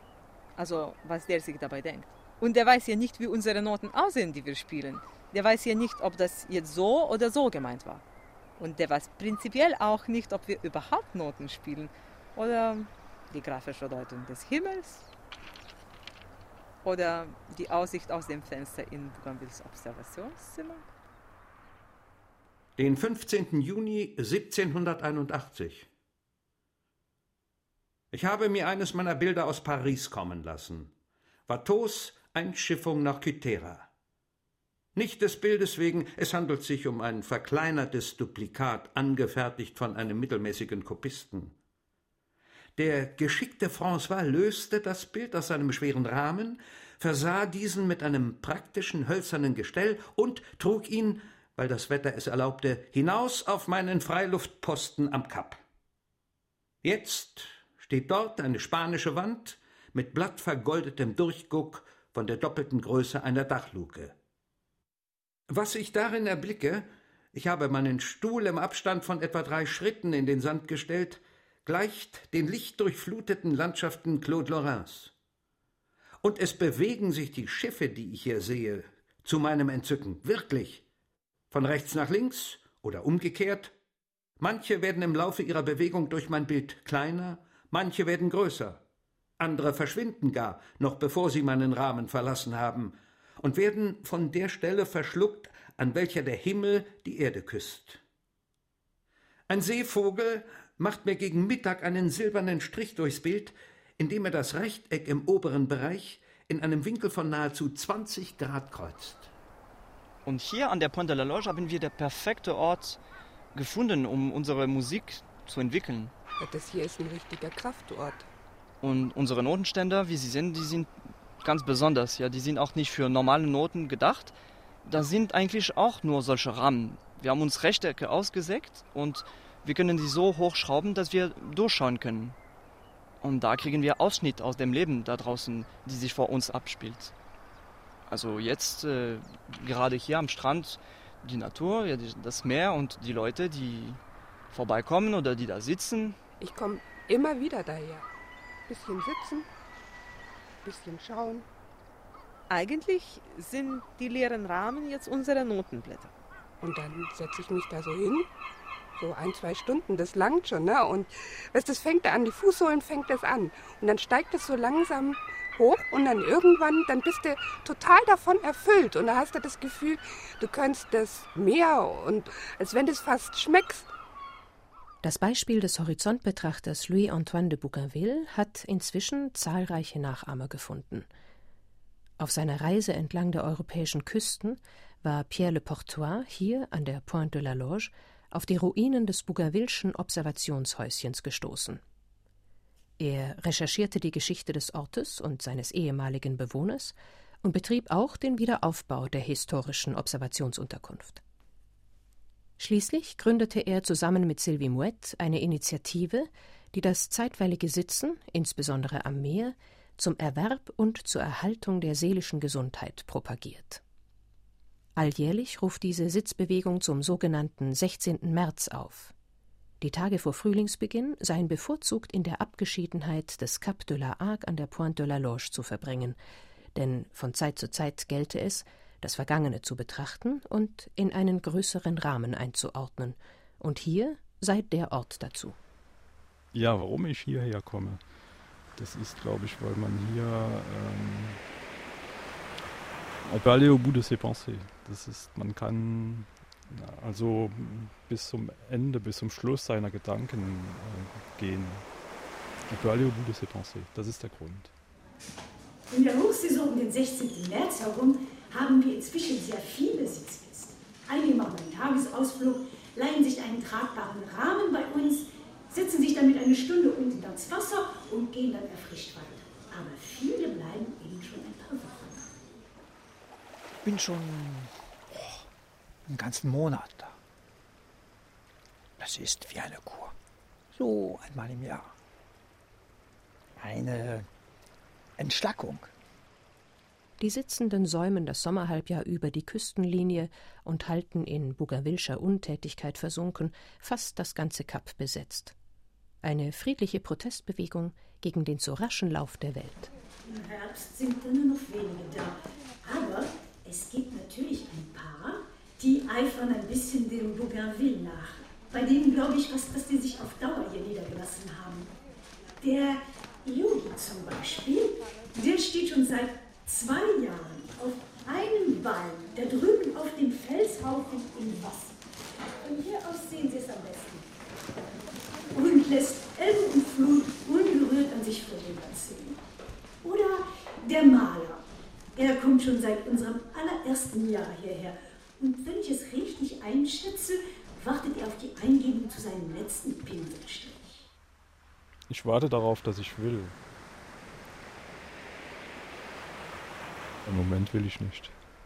Also, was der sich dabei denkt. Und der weiß ja nicht, wie unsere Noten aussehen, die wir spielen. Der weiß ja nicht, ob das jetzt so oder so gemeint war. Und der weiß prinzipiell auch nicht, ob wir überhaupt Noten spielen oder die grafische Deutung des Himmels oder die Aussicht aus dem Fenster in Bougainvilles Observationszimmer. Den fünfzehnten Juni siebzehnhunderteinundachtzig. Ich habe mir eines meiner Bilder aus Paris kommen lassen. Watteaus Einschiffung nach Kythera. Nicht des Bildes wegen, es handelt sich um ein verkleinertes Duplikat, angefertigt von einem mittelmäßigen Kopisten. Der geschickte François löste das Bild aus seinem schweren Rahmen, versah diesen mit einem praktischen hölzernen Gestell und trug ihn, weil das Wetter es erlaubte, hinaus auf meinen Freiluftposten am Kap. Jetzt steht dort eine spanische Wand mit blattvergoldetem Durchguck von der doppelten Größe einer Dachluke. Was ich darin erblicke, ich habe meinen Stuhl im Abstand von etwa drei Schritten in den Sand gestellt, gleicht den lichtdurchfluteten Landschaften Claude Lorrains. Und es bewegen sich die Schiffe, die ich hier sehe, zu meinem Entzücken, wirklich. Von rechts nach links oder umgekehrt. Manche werden im Laufe ihrer Bewegung durch mein Bild kleiner, manche werden größer. Andere verschwinden gar, noch bevor sie meinen Rahmen verlassen haben. und werden von der Stelle verschluckt, an welcher der Himmel die Erde küsst. Ein Seevogel macht mir gegen Mittag einen silbernen Strich durchs Bild, indem er das Rechteck im oberen Bereich in einem Winkel von nahezu zwanzig Grad kreuzt. Und hier an der Pointe de la Loge haben wir den perfekten Ort gefunden, um unsere Musik zu entwickeln. Das hier ist ein richtiger Kraftort. Und unsere Notenständer, wie sie sind, die sind ganz besonders. Ja, die sind auch nicht für normale Noten gedacht. Da sind eigentlich auch nur solche Rahmen. Wir haben uns Rechtecke ausgesägt und wir können sie so hochschrauben, dass wir durchschauen können. Und da kriegen wir Ausschnitt aus dem Leben da draußen, die sich vor uns abspielt. Also jetzt, äh, gerade hier am Strand, die Natur, ja, die, das Meer und die Leute, die vorbeikommen oder die da sitzen. Ich komme immer wieder daher. Bisschen sitzen, bisschen schauen. Eigentlich sind die leeren Rahmen jetzt unsere Notenblätter. Und dann setze ich mich da so hin, so ein, zwei Stunden, das langt schon, ne? Und weißt, das fängt da an, die Fußsohlen fängt das an. Und dann steigt es so langsam hoch und dann irgendwann, dann bist du total davon erfüllt. Und da hast du das Gefühl, du könntest das Meer und als wenn du es fast schmeckst. Das Beispiel des Horizontbetrachters Louis-Antoine de Bougainville hat inzwischen zahlreiche Nachahmer gefunden. Auf seiner Reise entlang der europäischen Küsten war Pierre Le Portois hier an der Pointe de la Loge auf die Ruinen des Bougainville'schen Observationshäuschens gestoßen. Er recherchierte die Geschichte des Ortes und seines ehemaligen Bewohners und betrieb auch den Wiederaufbau der historischen Observationsunterkunft. Schließlich gründete er zusammen mit Sylvie Mouet eine Initiative, die das zeitweilige Sitzen, insbesondere am Meer, zum Erwerb und zur Erhaltung der seelischen Gesundheit propagiert. Alljährlich ruft diese Sitzbewegung zum sogenannten sechzehnten März auf. Die Tage vor Frühlingsbeginn seien bevorzugt in der Abgeschiedenheit des Cap de la Hague an der Pointe de la Loge zu verbringen, denn von Zeit zu Zeit gelte es, das Vergangene zu betrachten und in einen größeren Rahmen einzuordnen. Und hier sei der Ort dazu. Ja, warum ich hierher komme, das ist, glaube ich, weil man hier ähm, on peut aller au bout de ses pensées. Das ist, man kann also bis zum Ende, bis zum Schluss seiner Gedanken äh, gehen. On peut aller au bout de ses pensées. Das ist der Grund. In der Hochsaison um den sechzehnten März herum haben wir inzwischen sehr viele Sitzgäste. Einige machen einen Tagesausflug, leihen sich einen tragbaren Rahmen bei uns, setzen sich damit eine Stunde unten ans Wasser und gehen dann erfrischt weiter. Aber viele bleiben eben schon ein paar Wochen. Ich bin schon oh, einen ganzen Monat da. Das ist wie eine Kur. So einmal im Jahr. Eine Entschlackung. Die Sitzenden säumen das Sommerhalbjahr über die Küstenlinie und halten in Bougainvillescher Untätigkeit versunken fast das ganze Kap besetzt. Eine friedliche Protestbewegung gegen den zu raschen Lauf der Welt. Im Herbst sind dann nur noch wenige da. Aber es gibt natürlich ein paar, die eifern ein bisschen dem Bougainville nach. Bei denen glaube ich fast, dass die sich auf Dauer hier niedergelassen haben. Der Yogi zum Beispiel, der steht schon seit zwei Jahren auf einem Bein, da drüben auf dem Felshaufen im Wasser. Von hier aus sehen Sie es am besten. Und lässt Elbe und Flut ungerührt an sich vorüberziehen. Oder der Maler. Er kommt schon seit unserem allerersten Jahr hierher. Und wenn ich es richtig einschätze, wartet er auf die Eingebung zu seinem letzten Pinselstrich. Ich warte darauf, dass ich will. Im Moment will ich nicht.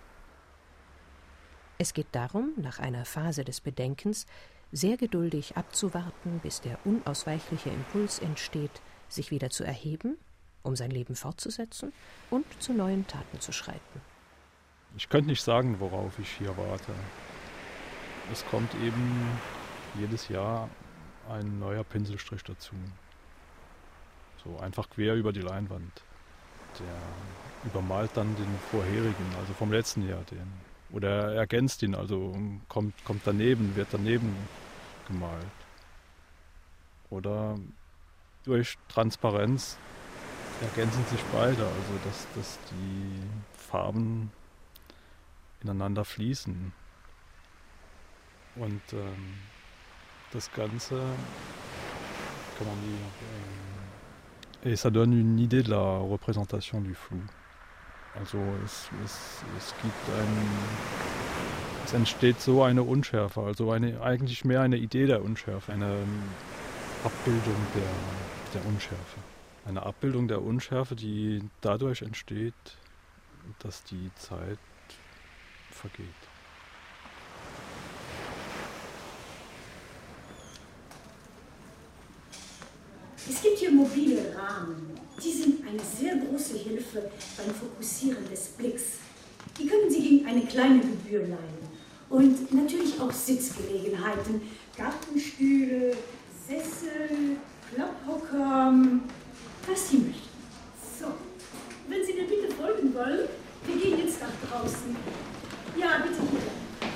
Es geht darum, nach einer Phase des Bedenkens, sehr geduldig abzuwarten, bis der unausweichliche Impuls entsteht, sich wieder zu erheben, um sein Leben fortzusetzen und zu neuen Taten zu schreiten. Ich könnte nicht sagen, worauf ich hier warte. Es kommt eben jedes Jahr ein neuer Pinselstrich dazu. So einfach quer über die Leinwand. Der übermalt dann den vorherigen, also vom letzten Jahr den. Oder ergänzt ihn, also kommt, kommt daneben, wird daneben gemalt. Oder durch Transparenz ergänzen sich beide, also dass, dass die Farben ineinander fließen. Und ähm, das Ganze comment dire, et ça donne une idée de la représentation du flou. Also es, es, es gibt ein, es entsteht so eine Unschärfe, also eine, eigentlich mehr eine Idee der Unschärfe, eine Abbildung der, der Unschärfe. Eine Abbildung der Unschärfe, die dadurch entsteht, dass die Zeit vergeht. Es gibt hier mobile Rahmen. Die sind eine sehr große Hilfe beim Fokussieren des Blicks. Die können Sie gegen eine kleine Gebühr leihen. Und natürlich auch Sitzgelegenheiten, Gartenstühle, Sessel, Klapphocker, was Sie möchten. So, wenn Sie mir bitte folgen wollen, wir gehen jetzt nach draußen. Ja, bitte hier.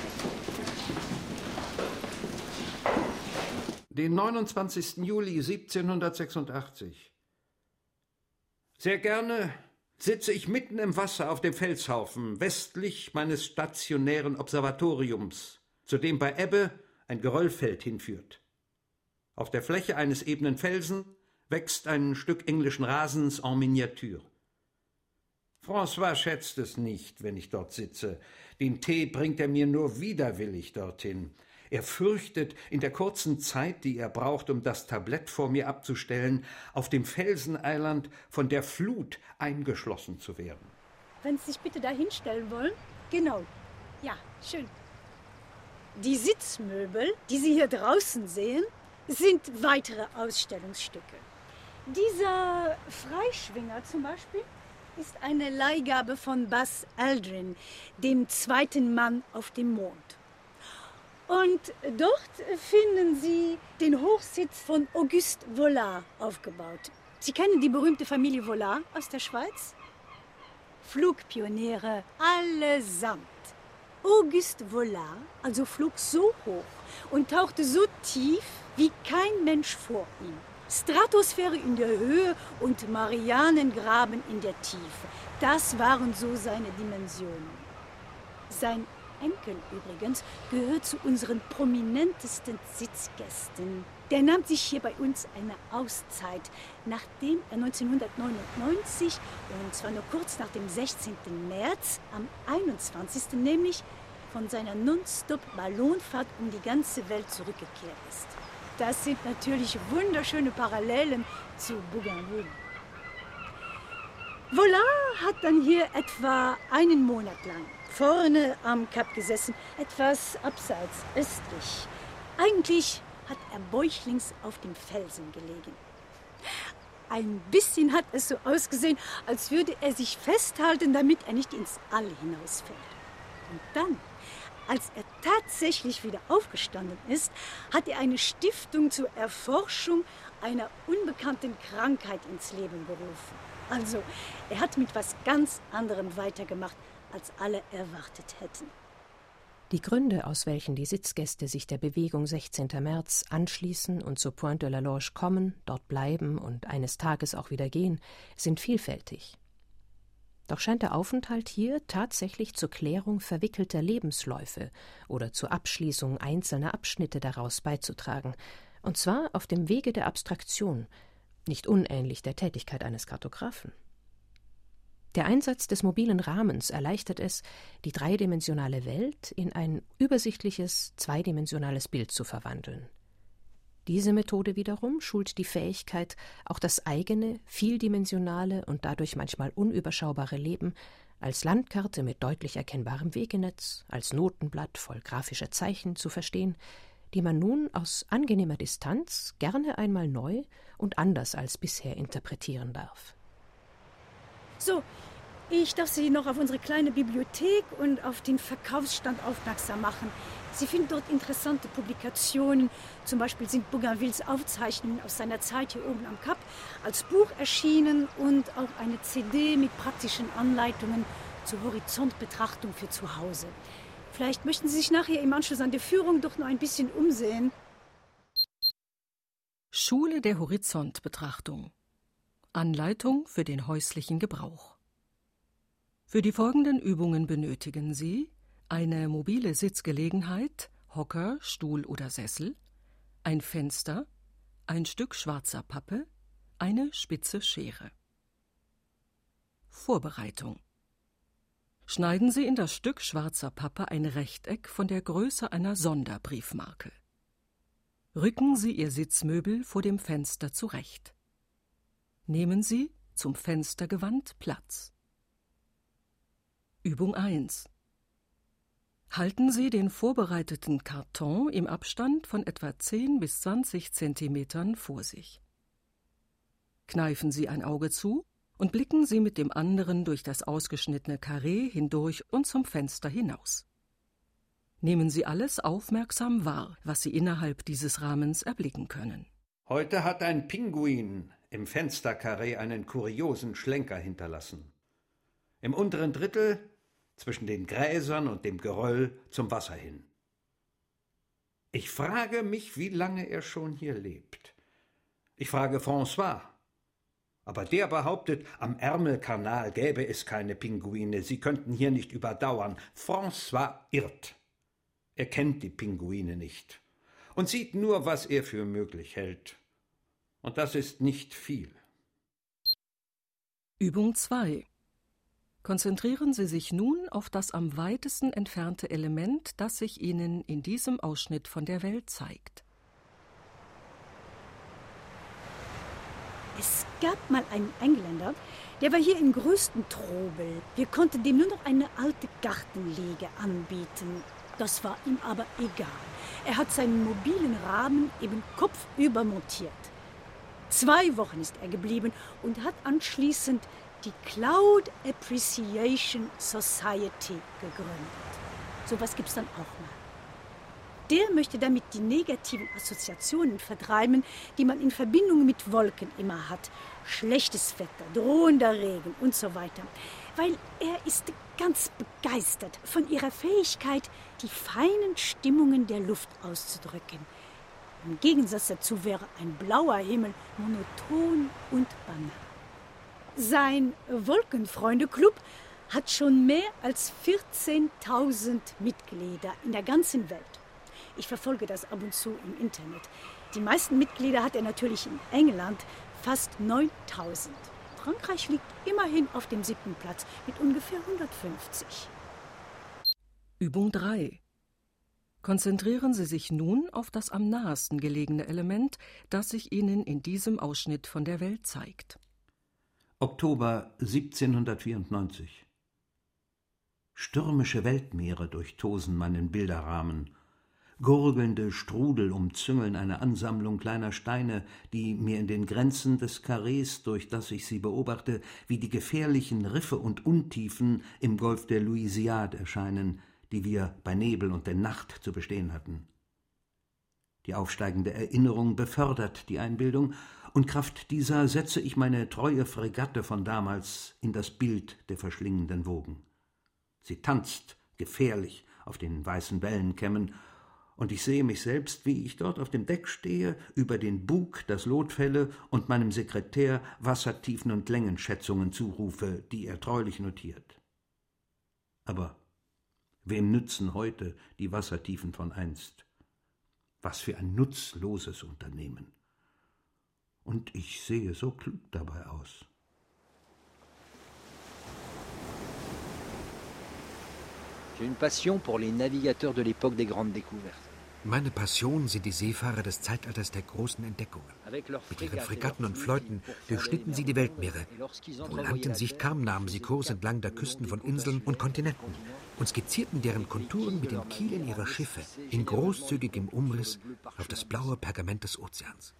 Den neunundzwanzigsten Juli siebzehnhundertsechsundachtzig. Sehr gerne sitze ich mitten im Wasser auf dem Felshaufen westlich meines stationären Observatoriums, zu dem bei Ebbe ein Geröllfeld hinführt. Auf der Fläche eines ebenen Felsen wächst ein Stück englischen Rasens en Miniatur. François schätzt es nicht, wenn ich dort sitze. Den Tee bringt er mir nur widerwillig dorthin. Er fürchtet, in der kurzen Zeit, die er braucht, um das Tablett vor mir abzustellen, auf dem Felseneiland von der Flut eingeschlossen zu werden. Wenn Sie sich bitte da hinstellen wollen. Genau. Ja, schön. Die Sitzmöbel, die Sie hier draußen sehen, sind weitere Ausstellungsstücke. Dieser Freischwinger zum Beispiel ist eine Leihgabe von Buzz Aldrin, dem zweiten Mann auf dem Mond. Und dort finden Sie den Hochsitz von Auguste Vollard aufgebaut. Sie kennen die berühmte Familie Vollard aus der Schweiz? Flugpioniere allesamt. Auguste Vollard also flog so hoch und tauchte so tief wie kein Mensch vor ihm. Stratosphäre in der Höhe und Marianengraben in der Tiefe. Das waren so seine Dimensionen. Sein Enkel übrigens gehört zu unseren prominentesten Sitzgästen. Der nahm sich hier bei uns eine Auszeit, nachdem er neunzehnhundertneunundneunzig, und zwar nur kurz nach dem sechzehnten März, am einundzwanzigsten nämlich, von seiner Non-Stop-Ballonfahrt um die ganze Welt zurückgekehrt ist. Das sind natürlich wunderschöne Parallelen zu Bougainville. Vollard hat dann hier etwa einen Monat lang vorne am Kap gesessen, etwas abseits, östlich. Eigentlich hat er bäuchlings auf dem Felsen gelegen. Ein bisschen hat es so ausgesehen, als würde er sich festhalten, damit er nicht ins All hinausfällt. Und dann, als er tatsächlich wieder aufgestanden ist, hat er eine Stiftung zur Erforschung einer unbekannten Krankheit ins Leben gerufen. Also, er hat mit was ganz anderem weitergemacht, als alle erwartet hätten. Die Gründe, aus welchen die Sitzgäste sich der Bewegung sechzehnten März anschließen und zur Pointe de la Loge kommen, dort bleiben und eines Tages auch wieder gehen, sind vielfältig. Doch scheint der Aufenthalt hier tatsächlich zur Klärung verwickelter Lebensläufe oder zur Abschließung einzelner Abschnitte daraus beizutragen, und zwar auf dem Wege der Abstraktion, nicht unähnlich der Tätigkeit eines Kartografen. Der Einsatz des mobilen Rahmens erleichtert es, die dreidimensionale Welt in ein übersichtliches, zweidimensionales Bild zu verwandeln. Diese Methode wiederum schult die Fähigkeit, auch das eigene, vieldimensionale und dadurch manchmal unüberschaubare Leben als Landkarte mit deutlich erkennbarem Wegenetz, als Notenblatt voll grafischer Zeichen zu verstehen, die man nun aus angenehmer Distanz gerne einmal neu und anders als bisher interpretieren darf. So, ich darf Sie noch auf unsere kleine Bibliothek und auf den Verkaufsstand aufmerksam machen. Sie finden dort interessante Publikationen. Zum Beispiel sind Bougainvilles Aufzeichnungen aus seiner Zeit hier oben am Kap als Buch erschienen und auch eine C D mit praktischen Anleitungen zur Horizontbetrachtung für zu Hause. Vielleicht möchten Sie sich nachher im Anschluss an die Führung doch noch ein bisschen umsehen. Schule der Horizontbetrachtung. Anleitung für den häuslichen Gebrauch. Für die folgenden Übungen benötigen Sie eine mobile Sitzgelegenheit, Hocker, Stuhl oder Sessel, ein Fenster, ein Stück schwarzer Pappe, eine spitze Schere. Vorbereitung. Schneiden Sie in das Stück schwarzer Pappe ein Rechteck von der Größe einer Sonderbriefmarke. Rücken Sie Ihr Sitzmöbel vor dem Fenster zurecht. Nehmen Sie zum Fenstergewand Platz. Übung eins. Halten Sie den vorbereiteten Karton im Abstand von etwa zehn bis zwanzig Zentimetern vor sich. Kneifen Sie ein Auge zu und blicken Sie mit dem anderen durch das ausgeschnittene Karree hindurch und zum Fenster hinaus. Nehmen Sie alles aufmerksam wahr, was Sie innerhalb dieses Rahmens erblicken können. Heute hat ein Pinguin im Fensterkarree einen kuriosen Schlenker hinterlassen. Im unteren Drittel, zwischen den Gräsern und dem Geröll, zum Wasser hin. Ich frage mich, wie lange er schon hier lebt. Ich frage François. Aber der behauptet, am Ärmelkanal gäbe es keine Pinguine, sie könnten hier nicht überdauern. François irrt. Er kennt die Pinguine nicht und sieht nur, was er für möglich hält. Und das ist nicht viel. Übung zwei. Konzentrieren Sie sich nun auf das am weitesten entfernte Element, das sich Ihnen in diesem Ausschnitt von der Welt zeigt. Es gab mal einen Engländer, der war hier im größten Trubel. Wir konnten dem nur noch eine alte Gartenliege anbieten. Das war ihm aber egal. Er hat seinen mobilen Rahmen eben kopfüber montiert. Zwei Wochen ist er geblieben und hat anschließend die Cloud Appreciation Society gegründet. So was gibt's dann auch mal. Der möchte damit die negativen Assoziationen vertreiben, die man in Verbindung mit Wolken immer hat. Schlechtes Wetter, drohender Regen und so weiter. Weil er ist ganz begeistert von ihrer Fähigkeit, die feinen Stimmungen der Luft auszudrücken. Im Gegensatz dazu wäre ein blauer Himmel monoton und banal. Sein Wolkenfreunde-Club hat schon mehr als vierzehntausend Mitglieder in der ganzen Welt. Ich verfolge das ab und zu im Internet. Die meisten Mitglieder hat er natürlich in England, fast neuntausend. Frankreich liegt immerhin auf dem siebten Platz mit ungefähr hundertfünfzig. Übung drei. Konzentrieren Sie sich nun auf das am nahesten gelegene Element, das sich Ihnen in diesem Ausschnitt von der Welt zeigt. Oktober siebzehnhundertvierundneunzig. Stürmische Weltmeere durchtosen meinen Bilderrahmen. Gurgelnde Strudel umzüngeln eine Ansammlung kleiner Steine, die mir in den Grenzen des Karrees, durch das ich sie beobachte, wie die gefährlichen Riffe und Untiefen im Golf der Louisiade erscheinen, die wir bei Nebel und der Nacht zu bestehen hatten. Die aufsteigende Erinnerung befördert die Einbildung, und Kraft dieser setze ich meine treue Fregatte von damals in das Bild der verschlingenden Wogen. Sie tanzt gefährlich auf den weißen Wellenkämmen, und ich sehe mich selbst, wie ich dort auf dem Deck stehe, über den Bug das Lot fälle und meinem Sekretär Wassertiefen und Längenschätzungen zurufe, die er treulich notiert. Aber wem nützen heute die Wassertiefen von einst? Was für ein nutzloses Unternehmen. Und ich sehe so klug dabei aus. J'ai une passion pour les navigateurs de l'époque des grandes découvertes. Meine Passion sind die Seefahrer des Zeitalters der großen Entdeckungen. Mit ihren Fregatten und Fleuten durchschnitten sie die Weltmeere. Wo Land in Sicht kam, nahmen sie Kurs entlang der Küsten von Inseln und Kontinenten und skizzierten deren Konturen mit den Kielen ihrer Schiffe in großzügigem Umriss auf das blaue Pergament des Ozeans.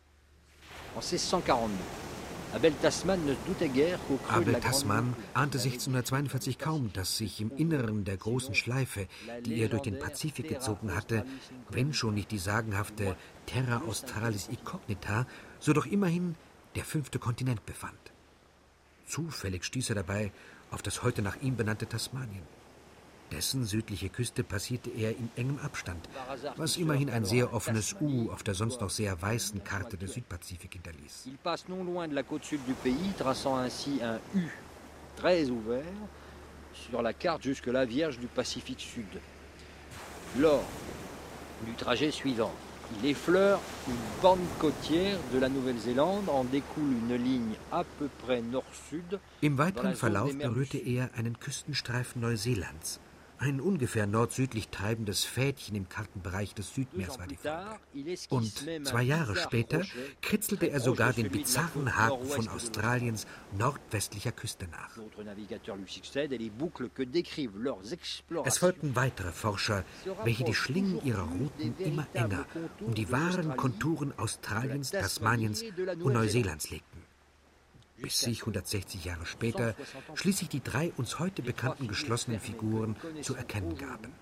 Abel Tasman ne doutait guère qu'au creux de Abel la Tasman ahnte sechzehnhundertzweiundvierzig kaum, dass sich im Inneren der großen Schleife, die er durch den Pazifik gezogen hatte, wenn schon nicht die sagenhafte Terra Australis Incognita, so doch immerhin der fünfte Kontinent befand. Zufällig stieß er dabei auf das heute nach ihm benannte Tasmanien. Dessen südliche Küste passierte er in engem Abstand, was immerhin ein sehr offenes U auf der sonst noch sehr weißen Karte des Südpazifik hinterließ. Il passe non loin de la côte sud du pays, traçant ainsi un U très ouvert sur la carte jusque-là vierge du Pacifique Sud. lors du trajet suivant. Il effleure une bande côtière de la Nouvelle-Zélande, en découle une ligne à peu près nord-sud. Im weiteren Verlauf berührte er einen Küstenstreifen Neuseelands. Ein ungefähr nord-südlich treibendes Fädchen im kalten Bereich des Südmeers war die Folge. Und zwei Jahre später kritzelte er sogar den bizarren Haken von Australiens nordwestlicher Küste nach. Es folgten weitere Forscher, welche die Schlingen ihrer Routen immer enger um die wahren Konturen Australiens, Tasmaniens und Neuseelands legten. Bis sich hundertsechzig Jahre später schließlich die drei uns heute bekannten geschlossenen Figuren zu erkennen gaben.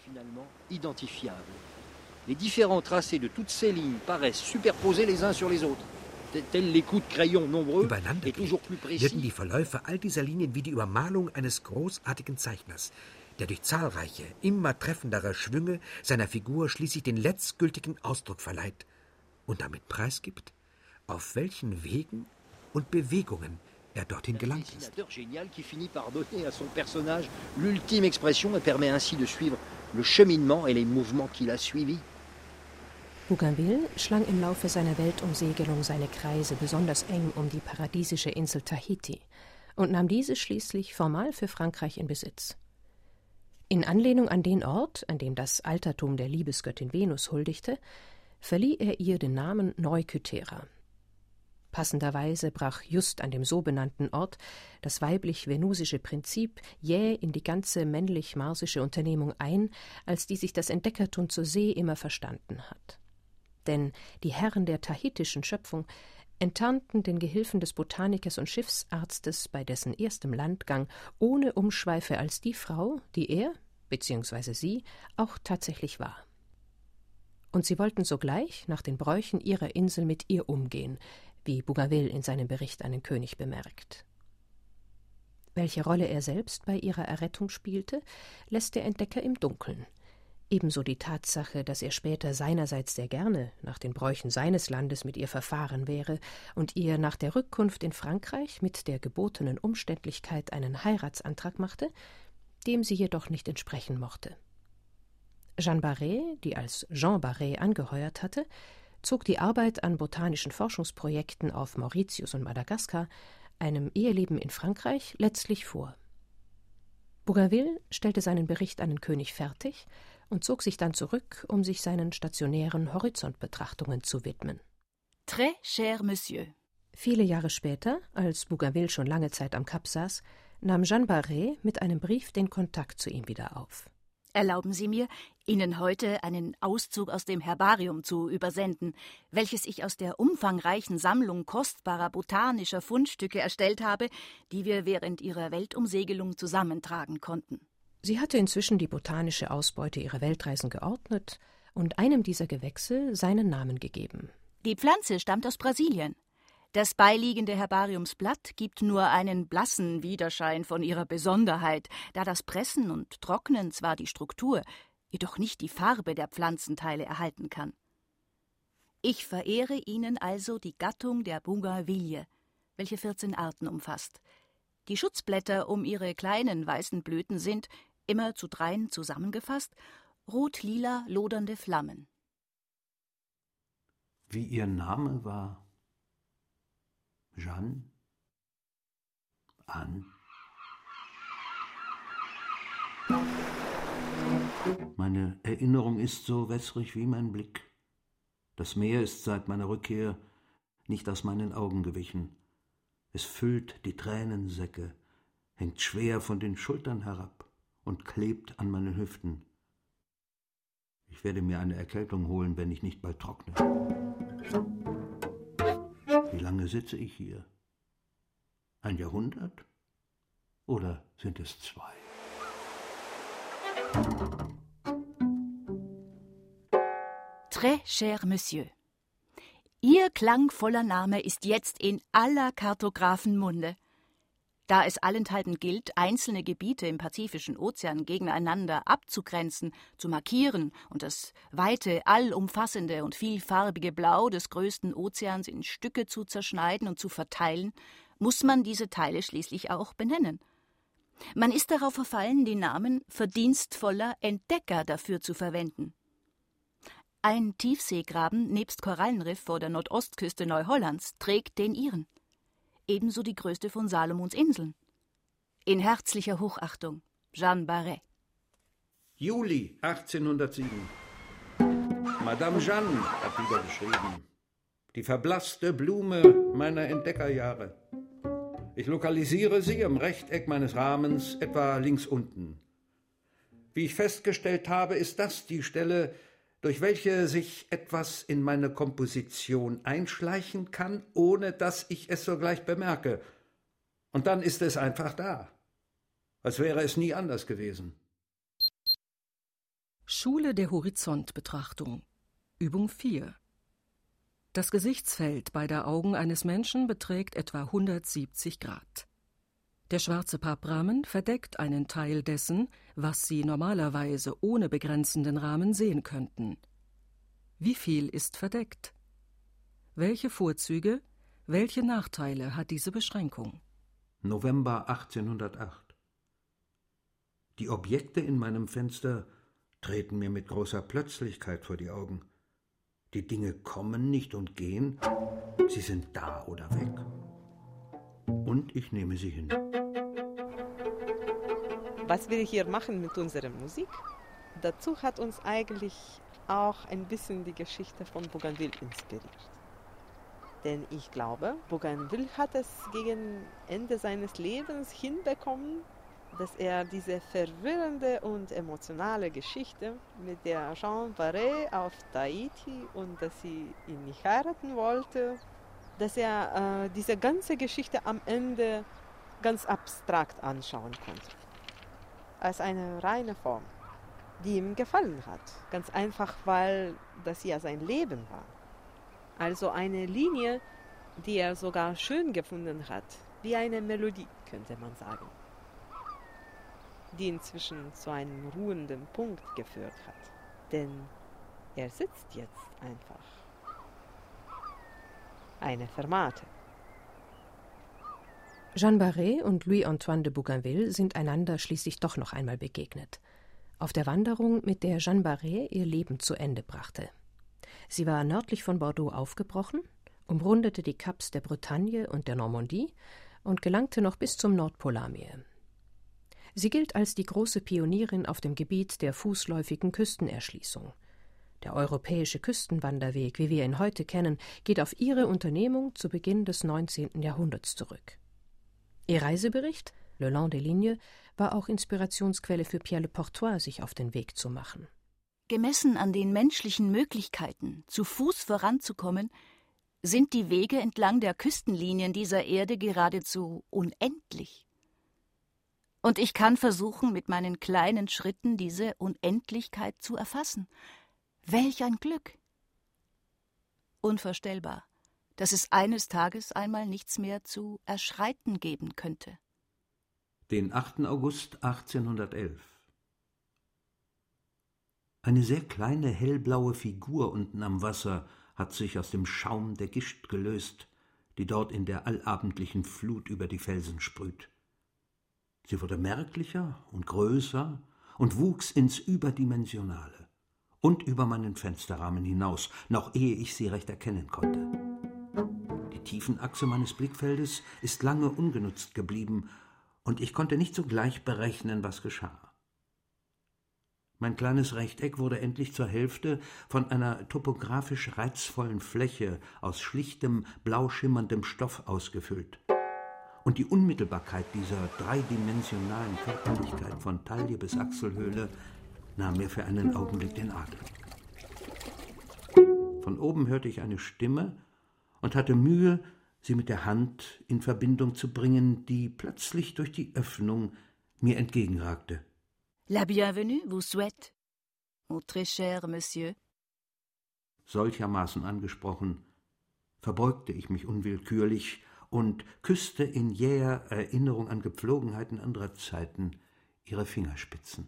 Les différents tracés de toutes ces lignes paraissent superposés les uns sur les autres. Tels les coups de crayon nombreux et toujours plus précis. Wirken die Verläufe all dieser Linien wie die Übermalung eines großartigen Zeichners, der durch zahlreiche, immer treffendere Schwünge seiner Figur schließlich den letztgültigen Ausdruck verleiht und damit preisgibt, auf welchen Wegen und Bewegungen er dorthin gelangt ist. Un génial qui finit par donner à son personnage l'ultime expression et permet ainsi de suivre le cheminement et les mouvements qu'il a suivis. Bougainville schlang im Laufe seiner Weltumsegelung seine Kreise besonders eng um die paradiesische Insel Tahiti und nahm diese schließlich formal für Frankreich in Besitz. In Anlehnung an den Ort, an dem das Altertum der Liebesgöttin Venus huldigte, verlieh er ihr den Namen Neu-Kythera. Passenderweise brach just an dem so benannten Ort das weiblich-venusische Prinzip jäh in die ganze männlich-marsische Unternehmung ein, als die sich das Entdeckertum zur See immer verstanden hat. Denn die Herren der tahitischen Schöpfung enttarnten den Gehilfen des Botanikers und Schiffsarztes bei dessen erstem Landgang ohne Umschweife als die Frau, die er, bzw. sie, auch tatsächlich war. Und sie wollten sogleich nach den Bräuchen ihrer Insel mit ihr umgehen, wie Bougainville in seinem Bericht an den König bemerkt. Welche Rolle er selbst bei ihrer Errettung spielte, lässt der Entdecker im Dunkeln. Ebenso die Tatsache, dass er später seinerseits sehr gerne nach den Bräuchen seines Landes mit ihr verfahren wäre und ihr nach der Rückkunft in Frankreich mit der gebotenen Umständlichkeit einen Heiratsantrag machte, dem sie jedoch nicht entsprechen mochte. Jeanne Barré, die als Jean Barré angeheuert hatte, zog die Arbeit an botanischen Forschungsprojekten auf Mauritius und Madagaskar einem Eheleben in Frankreich letztlich vor. Bougainville stellte seinen Bericht an den König fertig und zog sich dann zurück, um sich seinen stationären Horizontbetrachtungen zu widmen. Très cher Monsieur. Viele Jahre später, als Bougainville schon lange Zeit am Kap saß, nahm Jeanne Barré mit einem Brief den Kontakt zu ihm wieder auf. Erlauben Sie mir, Ihnen heute einen Auszug aus dem Herbarium zu übersenden, welches ich aus der umfangreichen Sammlung kostbarer botanischer Fundstücke erstellt habe, die wir während Ihrer Weltumsegelung zusammentragen konnten. Sie hatte inzwischen die botanische Ausbeute ihrer Weltreisen geordnet und einem dieser Gewächse seinen Namen gegeben. Die Pflanze stammt aus Brasilien. Das beiliegende Herbariumsblatt gibt nur einen blassen Widerschein von ihrer Besonderheit, da das Pressen und Trocknen zwar die Struktur, jedoch nicht die Farbe der Pflanzenteile erhalten kann. Ich verehre Ihnen also die Gattung der Bougainville, welche vierzehn Arten umfasst. Die Schutzblätter um ihre kleinen weißen Blüten sind, immer zu dreien zusammengefasst, rot-lila lodernde Flammen. Wie Ihr Name war? Jeanne? Anne? Meine Erinnerung ist so wässrig wie mein Blick. Das Meer ist seit meiner Rückkehr nicht aus meinen Augen gewichen. Es füllt die Tränensäcke, hängt schwer von den Schultern herab und klebt an meinen Hüften. Ich werde mir eine Erkältung holen, wenn ich nicht bald trockne. Wie lange sitze ich hier? Ein Jahrhundert? Oder sind es zwei? Très cher Monsieur. Ihr klangvoller Name ist jetzt in aller Kartographen Munde. Da es allenthalben gilt, einzelne Gebiete im Pazifischen Ozean gegeneinander abzugrenzen, zu markieren und das weite, allumfassende und vielfarbige Blau des größten Ozeans in Stücke zu zerschneiden und zu verteilen, muss man diese Teile schließlich auch benennen. Man ist darauf verfallen, den Namen verdienstvoller Entdecker dafür zu verwenden. Ein Tiefseegraben nebst Korallenriff vor der Nordostküste Neuhollands trägt den ihren. Ebenso die größte von Salomons Inseln. In herzlicher Hochachtung, Jeanne Barret. Juli achtzehnhundertsieben. Madame Jeanne hat wieder geschrieben. Die verblasste Blume meiner Entdeckerjahre. Ich lokalisiere sie im Rechteck meines Rahmens, etwa links unten. Wie ich festgestellt habe, ist das die Stelle, durch welche sich etwas in meine Komposition einschleichen kann, ohne dass ich es sogleich bemerke. Und dann ist es einfach da, als wäre es nie anders gewesen. Schule der Horizontbetrachtung. Übung vier. Das Gesichtsfeld beider Augen eines Menschen beträgt etwa hundertsiebzig Grad. Der schwarze Papprahmen verdeckt einen Teil dessen, was Sie normalerweise ohne begrenzenden Rahmen sehen könnten. Wie viel ist verdeckt? Welche Vorzüge, welche Nachteile hat diese Beschränkung? November achtzehnhundertacht. Die Objekte in meinem Fenster treten mir mit großer Plötzlichkeit vor die Augen. Die Dinge kommen nicht und gehen, sie sind da oder weg. Und ich nehme sie hin. Was wir hier machen mit unserer Musik, dazu hat uns eigentlich auch ein bisschen die Geschichte von Bougainville inspiriert. Denn ich glaube, Bougainville hat es gegen Ende seines Lebens hinbekommen, dass er diese verwirrende und emotionale Geschichte mit der Jeanne Barret auf Tahiti und dass sie ihn nicht heiraten wollte, dass er äh, diese ganze Geschichte am Ende ganz abstrakt anschauen konnte. Als eine reine Form, die ihm gefallen hat. Ganz einfach, weil das ja sein Leben war. Also eine Linie, die er sogar schön gefunden hat, wie eine Melodie, könnte man sagen, die inzwischen zu einem ruhenden Punkt geführt hat. Denn er sitzt jetzt einfach. Eine Fermate. Jeanne Barret und Louis-Antoine de Bougainville sind einander schließlich doch noch einmal begegnet. Auf der Wanderung, mit der Jeanne Barret ihr Leben zu Ende brachte. Sie war nördlich von Bordeaux aufgebrochen, umrundete die Kaps der Bretagne und der Normandie und gelangte noch bis zum Nordpolarmeer. Sie gilt als die große Pionierin auf dem Gebiet der fußläufigen Küstenerschließung. Der europäische Küstenwanderweg, wie wir ihn heute kennen, geht auf ihre Unternehmung zu Beginn des neunzehnten Jahrhunderts zurück. Ihr Reisebericht, Le Long des Lignes, war auch Inspirationsquelle für Pierre Le Portois, sich auf den Weg zu machen. Gemessen an den menschlichen Möglichkeiten, zu Fuß voranzukommen, sind die Wege entlang der Küstenlinien dieser Erde geradezu unendlich. Und ich kann versuchen, mit meinen kleinen Schritten diese Unendlichkeit zu erfassen. Welch ein Glück! Unvorstellbar, dass es eines Tages einmal nichts mehr zu erschreiten geben könnte. Den achten August achtzehnhundertelf. Eine sehr kleine hellblaue Figur unten am Wasser hat sich aus dem Schaum der Gischt gelöst, die dort in der allabendlichen Flut über die Felsen sprüht. Sie wurde merklicher und größer und wuchs ins Überdimensionale und über meinen Fensterrahmen hinaus, noch ehe ich sie recht erkennen konnte. Die Tiefenachse meines Blickfeldes ist lange ungenutzt geblieben, und ich konnte nicht sogleich berechnen, was geschah. Mein kleines Rechteck wurde endlich zur Hälfte von einer topografisch reizvollen Fläche aus schlichtem, blau schimmerndem Stoff ausgefüllt. Und die Unmittelbarkeit dieser dreidimensionalen Körperlichkeit von Taille bis Achselhöhle nahm mir für einen Augenblick den Atem. Von oben hörte ich eine Stimme und hatte Mühe, sie mit der Hand in Verbindung zu bringen, die plötzlich durch die Öffnung mir entgegenragte. La bienvenue vous souhaite, mon très cher Monsieur. Solchermaßen angesprochen, verbeugte ich mich unwillkürlich und küsste in jäher Erinnerung an Gepflogenheiten anderer Zeiten ihre Fingerspitzen.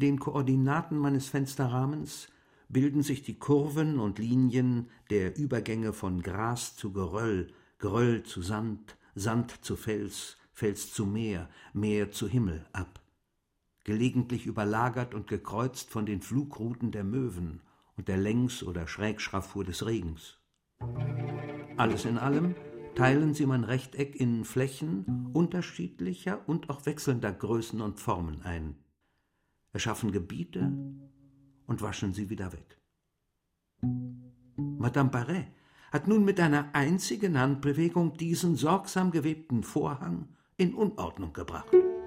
den Koordinaten meines Fensterrahmens bilden sich die Kurven und Linien der Übergänge von Gras zu Geröll, Geröll zu Sand, Sand zu Fels, Fels zu Meer, Meer zu Himmel ab, gelegentlich überlagert und gekreuzt von den Flugrouten der Möwen und der Längs- oder Schrägschraffur des Regens. Alles in allem teilen sie mein Rechteck in Flächen unterschiedlicher und auch wechselnder Größen und Formen ein, erschaffen Gebiete und waschen sie wieder weg. Madame Barré hat nun mit einer einzigen Handbewegung diesen sorgsam gewebten Vorhang in Unordnung gebracht.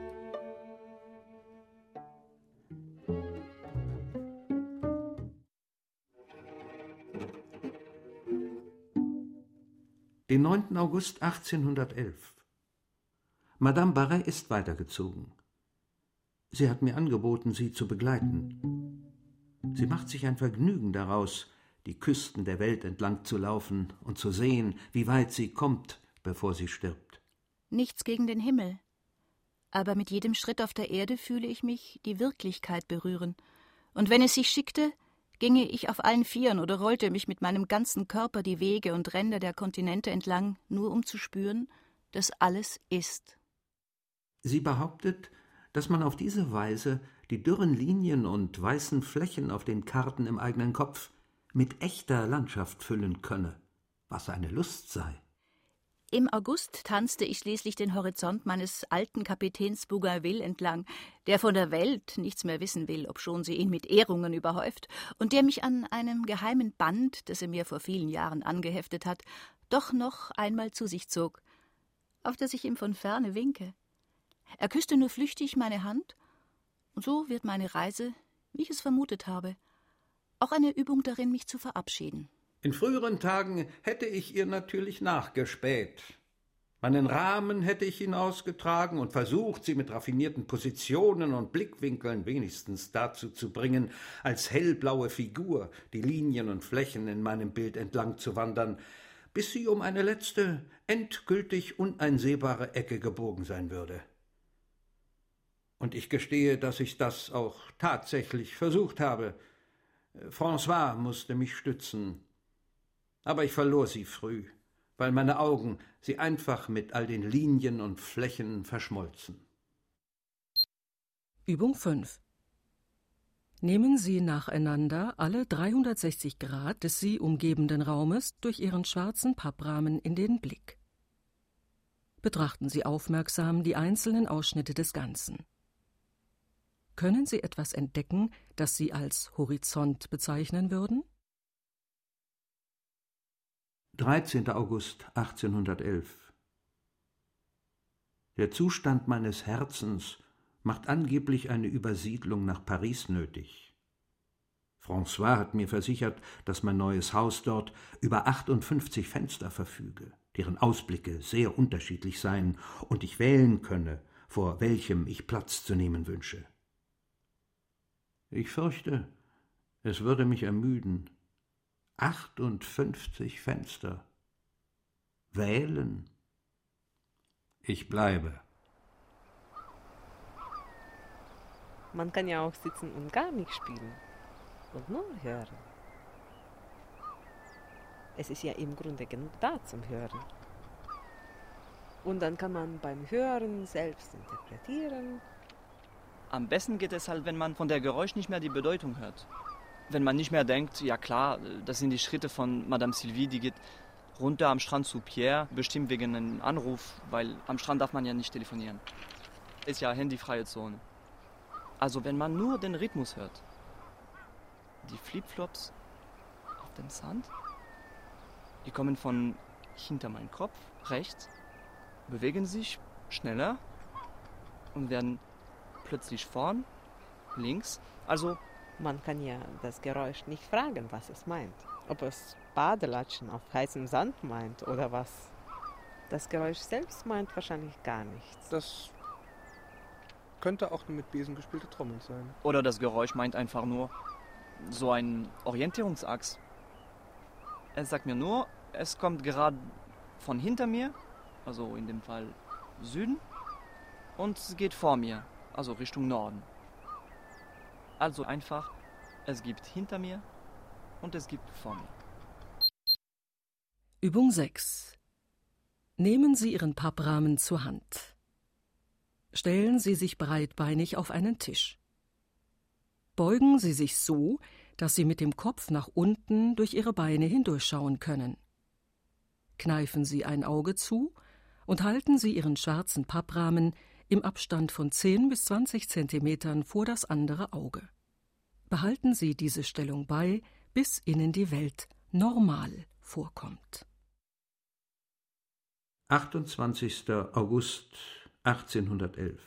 Den neunten August achtzehnhundertelf. Madame Barré ist weitergezogen. Sie hat mir angeboten, sie zu begleiten. Sie macht sich ein Vergnügen daraus, die Küsten der Welt entlang zu laufen und zu sehen, wie weit sie kommt, bevor sie stirbt. Nichts gegen den Himmel. Aber mit jedem Schritt auf der Erde fühle ich mich die Wirklichkeit berühren. Und wenn es sich schickte, ginge ich auf allen Vieren oder rollte mich mit meinem ganzen Körper die Wege und Ränder der Kontinente entlang, nur um zu spüren, dass alles ist. Sie behauptet, dass man auf diese Weise die dürren Linien und weißen Flächen auf den Karten im eigenen Kopf mit echter Landschaft füllen könne, was eine Lust sei. Im August tanzte ich schließlich den Horizont meines alten Kapitäns Bougainville entlang, der von der Welt nichts mehr wissen will, obschon sie ihn mit Ehrungen überhäuft, und der mich an einem geheimen Band, das er mir vor vielen Jahren angeheftet hat, doch noch einmal zu sich zog, auf das ich ihm von ferne winke. Er küsste nur flüchtig meine Hand, und so wird meine Reise, wie ich es vermutet habe, auch eine Übung darin, mich zu verabschieden. In früheren Tagen hätte ich ihr natürlich nachgespäht. Meinen Rahmen hätte ich hinausgetragen und versucht, sie mit raffinierten Positionen und Blickwinkeln wenigstens dazu zu bringen, als hellblaue Figur die Linien und Flächen in meinem Bild entlang zu wandern, bis sie um eine letzte, endgültig uneinsehbare Ecke gebogen sein würde. Und ich gestehe, dass ich das auch tatsächlich versucht habe. François musste mich stützen. Aber ich verlor sie früh, weil meine Augen sie einfach mit all den Linien und Flächen verschmolzen. Übung fünf. Nehmen Sie nacheinander alle dreihundertsechzig Grad des Sie umgebenden Raumes durch Ihren schwarzen Papprahmen in den Blick. Betrachten Sie aufmerksam die einzelnen Ausschnitte des Ganzen. Können Sie etwas entdecken, das Sie als Horizont bezeichnen würden? dreizehnter August achtzehnhundertelf. Der Zustand meines Herzens macht angeblich eine Übersiedlung nach Paris nötig. François hat mir versichert, dass mein neues Haus dort über achtundfünfzig Fenster verfüge, deren Ausblicke sehr unterschiedlich seien und ich wählen könne, vor welchem ich Platz zu nehmen wünsche. Ich fürchte, es würde mich ermüden. achtundfünfzig Fenster. Wählen. Ich bleibe. Man kann ja auch sitzen und gar nicht spielen und nur hören. Es ist ja im Grunde genug da zum Hören. Und dann kann man beim Hören selbst interpretieren. Am besten geht es halt, wenn man von der Geräusch nicht mehr die Bedeutung hört. Wenn man nicht mehr denkt, ja klar, das sind die Schritte von Madame Sylvie, die geht runter am Strand zu Pierre, bestimmt wegen einem Anruf, weil am Strand darf man ja nicht telefonieren. Ist ja handyfreie Zone. Also wenn man nur den Rhythmus hört, die Flipflops auf dem Sand, die kommen von hinter meinem Kopf, rechts, bewegen sich schneller und werden plötzlich vorn, links, also man kann ja das Geräusch nicht fragen, was es meint. Ob es Badelatschen auf heißem Sand meint oder was. Das Geräusch selbst meint wahrscheinlich gar nichts. Das könnte auch eine mit Besen gespielte Trommel sein. Oder das Geräusch meint einfach nur so ein Orientierungsachs. Es sagt mir nur, es kommt gerade von hinter mir, also in dem Fall Süden, und es geht vor mir, also Richtung Norden. Also einfach, es gibt hinter mir und es gibt vor mir. Übung sechs. Nehmen Sie Ihren Papprahmen zur Hand. Stellen Sie sich breitbeinig auf einen Tisch. Beugen Sie sich so, dass Sie mit dem Kopf nach unten durch Ihre Beine hindurchschauen können. Kneifen Sie ein Auge zu und halten Sie Ihren schwarzen Papprahmen im Abstand von zehn bis zwanzig Zentimetern vor das andere Auge. Behalten Sie diese Stellung bei, bis Ihnen die Welt normal vorkommt. achtundzwanzigster August achtzehnhundertelf.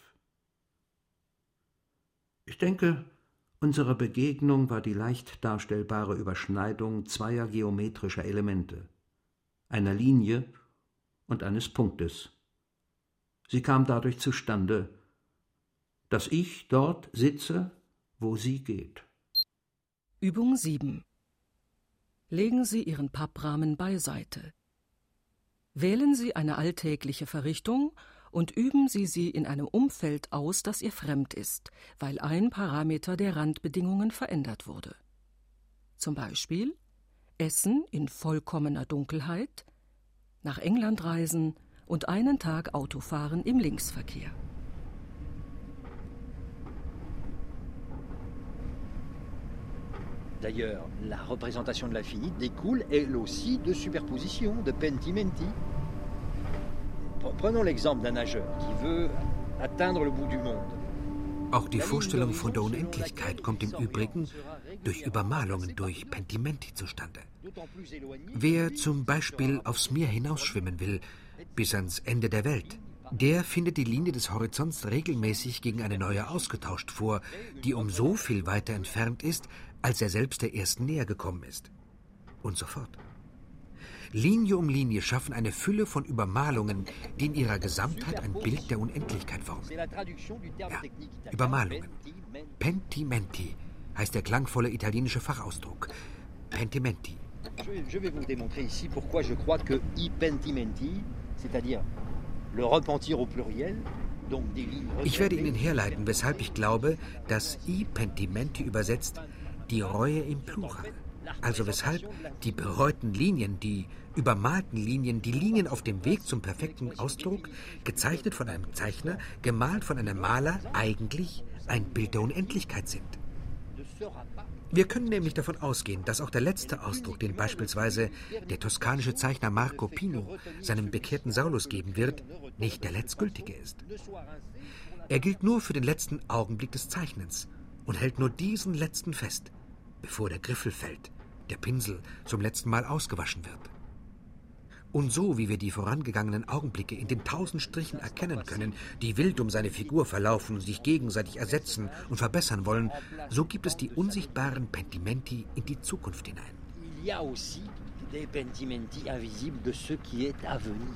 Ich denke, unsere Begegnung war die leicht darstellbare Überschneidung zweier geometrischer Elemente, einer Linie und eines Punktes. Sie kam dadurch zustande, dass ich dort sitze, wo sie geht. Übung sieben. Legen Sie Ihren Papprahmen beiseite. Wählen Sie eine alltägliche Verrichtung und üben Sie sie in einem Umfeld aus, das ihr fremd ist, weil ein Parameter der Randbedingungen verändert wurde. Zum Beispiel Essen in vollkommener Dunkelheit, nach England reisen und einen Tag Autofahren im Linksverkehr. D'ailleurs, la représentation de l'infini découle elle aussi de superposition, de pentimenti. Prenons l'exemple d'un nageur qui veut atteindre le bout du monde. Auch die Vorstellung von der Unendlichkeit kommt im Übrigen durch Übermalungen, durch Pentimenti zustande. Wer zum Beispiel aufs Meer hinausschwimmen will, bis ans Ende der Welt, der findet die Linie des Horizonts regelmäßig gegen eine neue ausgetauscht vor, die um so viel weiter entfernt ist, als er selbst der ersten näher gekommen ist. Und so fort. Linie um Linie schaffen eine Fülle von Übermalungen, die in ihrer Gesamtheit ein Bild der Unendlichkeit formen. Ja, Übermalungen. Pentimenti heißt der klangvolle italienische Fachausdruck. Pentimenti. Je vais vous démontrer ici pourquoi je crois que i pentimenti, c'est-à-dire le repentir au pluriel, donc des lignes. Ich werde Ihnen herleiten, weshalb ich glaube, dass i pentimenti übersetzt die Reue im Plural. Also weshalb die bereuten Linien, die übermalten Linien, die Linien auf dem Weg zum perfekten Ausdruck, gezeichnet von einem Zeichner, gemalt von einem Maler, eigentlich ein Bild der Unendlichkeit sind. Wir können nämlich davon ausgehen, dass auch der letzte Ausdruck, den beispielsweise der toskanische Zeichner Marco Pino seinem bekehrten Saulus geben wird, nicht der letztgültige ist. Er gilt nur für den letzten Augenblick des Zeichnens und hält nur diesen letzten fest, bevor der Griffel fällt, der Pinsel zum letzten Mal ausgewaschen wird. Und so, wie wir die vorangegangenen Augenblicke in den tausend Strichen erkennen können, die wild um seine Figur verlaufen und sich gegenseitig ersetzen und verbessern wollen, so gibt es die unsichtbaren Pentimenti in die Zukunft hinein. Il y a aussi des pentimenti invisibles de ce qui est à venir.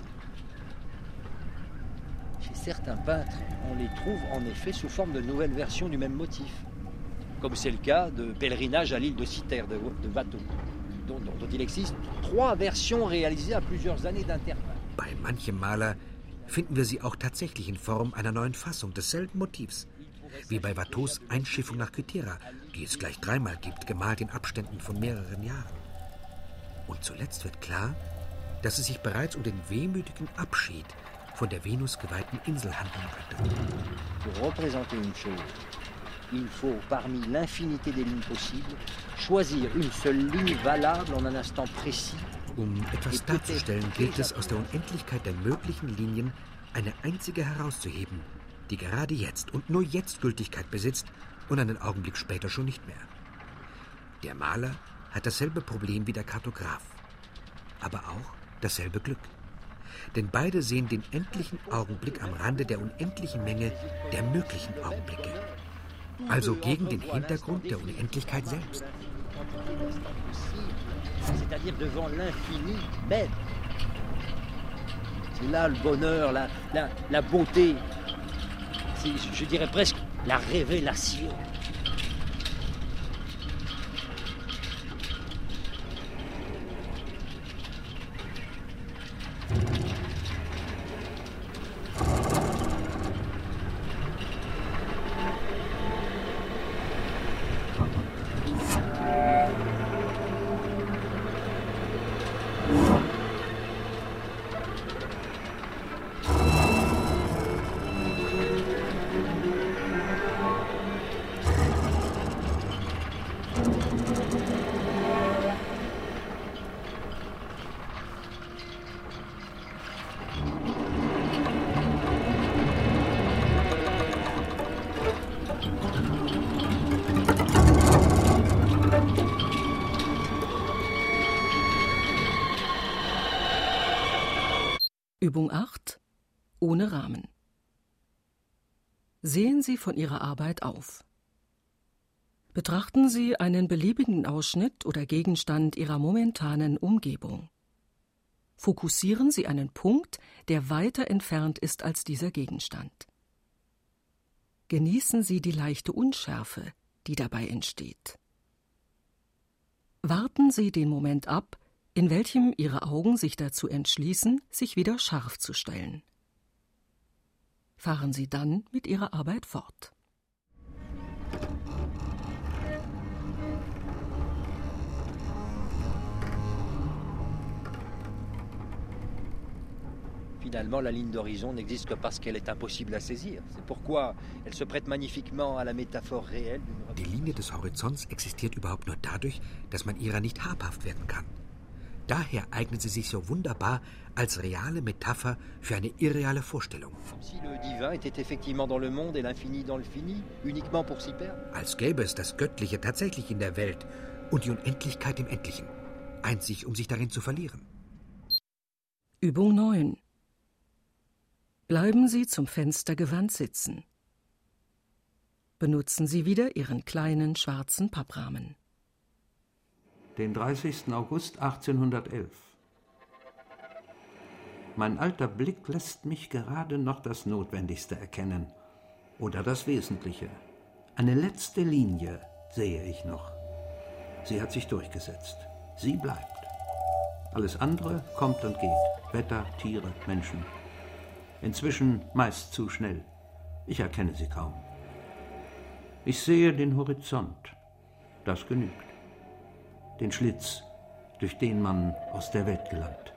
Chez certains peintres, on les trouve en effet sous forme de nouvelles versions du même motif. Comme c'est le cas de Pèlerinage à l'île de Cythère de, de Watteau, dont, dont, dont il existe trois versions réalisées à plusieurs années d'intervalle. Bei manchem Maler finden wir sie auch tatsächlich in Form einer neuen Fassung desselben Motivs, wie bei Watteaus Einschiffung nach Kythera, die es gleich dreimal gibt, gemalt in Abständen von mehreren Jahren. Und zuletzt wird klar, dass es sich bereits um den wehmütigen Abschied von der Venus geweihten Insel handeln könnte. Pour représenter une chose, il faut, parmi l'infinité des lignes possibles, choisir une seule ligne valable en un instant précis. Um etwas darzustellen, gilt es, aus der Unendlichkeit der möglichen Linien eine einzige herauszuheben, die gerade jetzt und nur jetzt Gültigkeit besitzt und einen Augenblick später schon nicht mehr. Der Maler hat dasselbe Problem wie der Kartograf, aber auch dasselbe Glück. Denn beide sehen den endlichen Augenblick am Rande der unendlichen Menge der möglichen Augenblicke. Also gegen den Hintergrund der Unendlichkeit selbst. C'est-à-dire devant l'infini même. C'est là le bonheur, la, la, la beauté, c'est, je dirais presque la révélation. Übung acht. Ohne Rahmen. Sehen Sie von Ihrer Arbeit auf. Betrachten Sie einen beliebigen Ausschnitt oder Gegenstand Ihrer momentanen Umgebung. Fokussieren Sie einen Punkt, der weiter entfernt ist als dieser Gegenstand. Genießen Sie die leichte Unschärfe, die dabei entsteht. Warten Sie den Moment ab, in welchem Ihre Augen sich dazu entschließen, sich wieder scharf zu stellen. Fahren Sie dann mit Ihrer Arbeit fort. Finalement, la ligne d'horizon n'existe que parce qu'elle est impossible à saisir. C'est pourquoi elle se prête magnifiquement à la métaphore réelle d'une... Die Linie des Horizonts existiert überhaupt nur dadurch, dass man ihrer nicht habhaft werden kann. Daher eignet sie sich so wunderbar als reale Metapher für eine irreale Vorstellung. Si le divin était effectivement dans le monde et l'infini dans le fini, uniquement pour s'y perdre. Als gäbe es das Göttliche tatsächlich in der Welt und die Unendlichkeit im Endlichen, einzig um sich darin zu verlieren. Übung neun. Bleiben Sie zum Fenster gewandt sitzen. Benutzen Sie wieder Ihren kleinen schwarzen Papprahmen. Den dreißigsten August achtzehnhundertelf. Mein alter Blick lässt mich gerade noch das Notwendigste erkennen. Oder das Wesentliche. Eine letzte Linie sehe ich noch. Sie hat sich durchgesetzt. Sie bleibt. Alles andere kommt und geht. Wetter, Tiere, Menschen. Inzwischen meist zu schnell. Ich erkenne sie kaum. Ich sehe den Horizont. Das genügt. Den Schlitz, durch den man aus der Welt gelangt.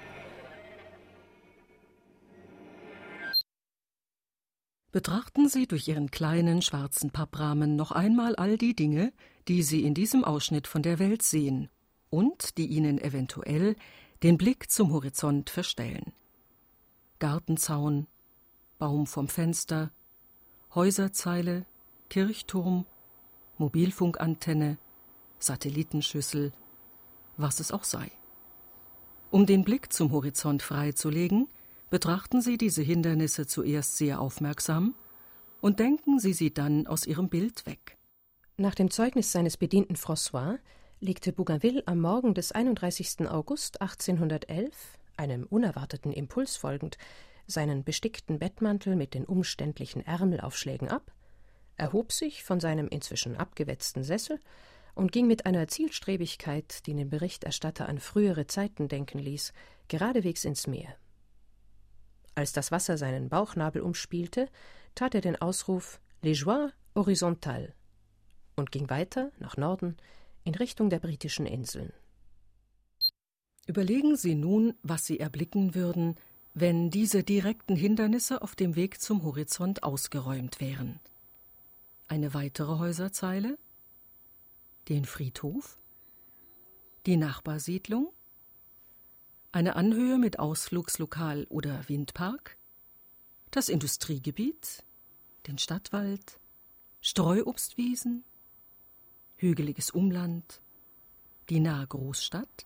Betrachten Sie durch Ihren kleinen schwarzen Papprahmen noch einmal all die Dinge, die Sie in diesem Ausschnitt von der Welt sehen und die Ihnen eventuell den Blick zum Horizont verstellen. Gartenzaun, Baum vom Fenster, Häuserzeile, Kirchturm, Mobilfunkantenne, Satellitenschüssel, was es auch sei. Um den Blick zum Horizont freizulegen, betrachten Sie diese Hindernisse zuerst sehr aufmerksam und denken Sie sie dann aus Ihrem Bild weg. Nach dem Zeugnis seines Bedienten François legte Bougainville am Morgen des einunddreißigsten August achtzehnhundertelf, einem unerwarteten Impuls folgend, seinen bestickten Bettmantel mit den umständlichen Ärmelaufschlägen ab, erhob sich von seinem inzwischen abgewetzten Sessel und ging mit einer Zielstrebigkeit, die den Berichterstatter an frühere Zeiten denken ließ, geradewegs ins Meer. Als das Wasser seinen Bauchnabel umspielte, tat er den Ausruf »Les Joies horizontales« und ging weiter nach Norden in Richtung der britischen Inseln. Überlegen Sie nun, was Sie erblicken würden, wenn diese direkten Hindernisse auf dem Weg zum Horizont ausgeräumt wären. Eine weitere Häuserzeile, den Friedhof, die Nachbarsiedlung, eine Anhöhe mit Ausflugslokal oder Windpark, das Industriegebiet, den Stadtwald, Streuobstwiesen, hügeliges Umland, die nahe Großstadt.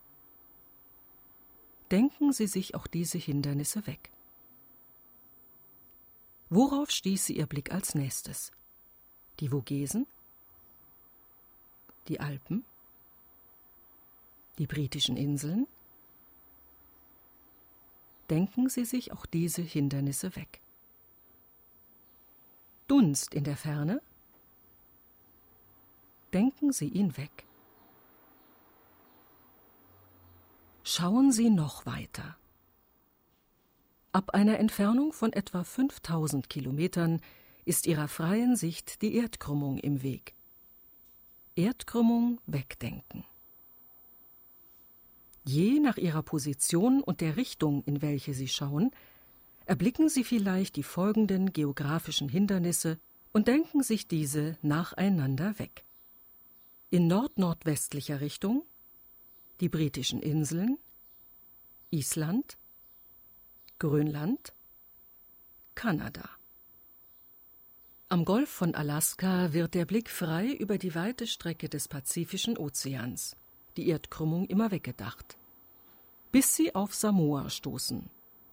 Denken Sie sich auch diese Hindernisse weg. Worauf stieß Ihr Blick als nächstes? Die Vogesen? Die Alpen? Die britischen Inseln? Denken Sie sich auch diese Hindernisse weg. Dunst in der Ferne? Denken Sie ihn weg. Schauen Sie noch weiter. Ab einer Entfernung von etwa fünftausend Kilometern ist Ihrer freien Sicht die Erdkrümmung im Weg. Erdkrümmung wegdenken. Je nach Ihrer Position und der Richtung, in welche Sie schauen, erblicken Sie vielleicht die folgenden geografischen Hindernisse und denken sich diese nacheinander weg. In nord-nordwestlicher Richtung die britischen Inseln, Island, Grönland, Kanada. Am Golf von Alaska wird der Blick frei über die weite Strecke des Pazifischen Ozeans, die Erdkrümmung immer weggedacht, bis sie auf Samoa stoßen,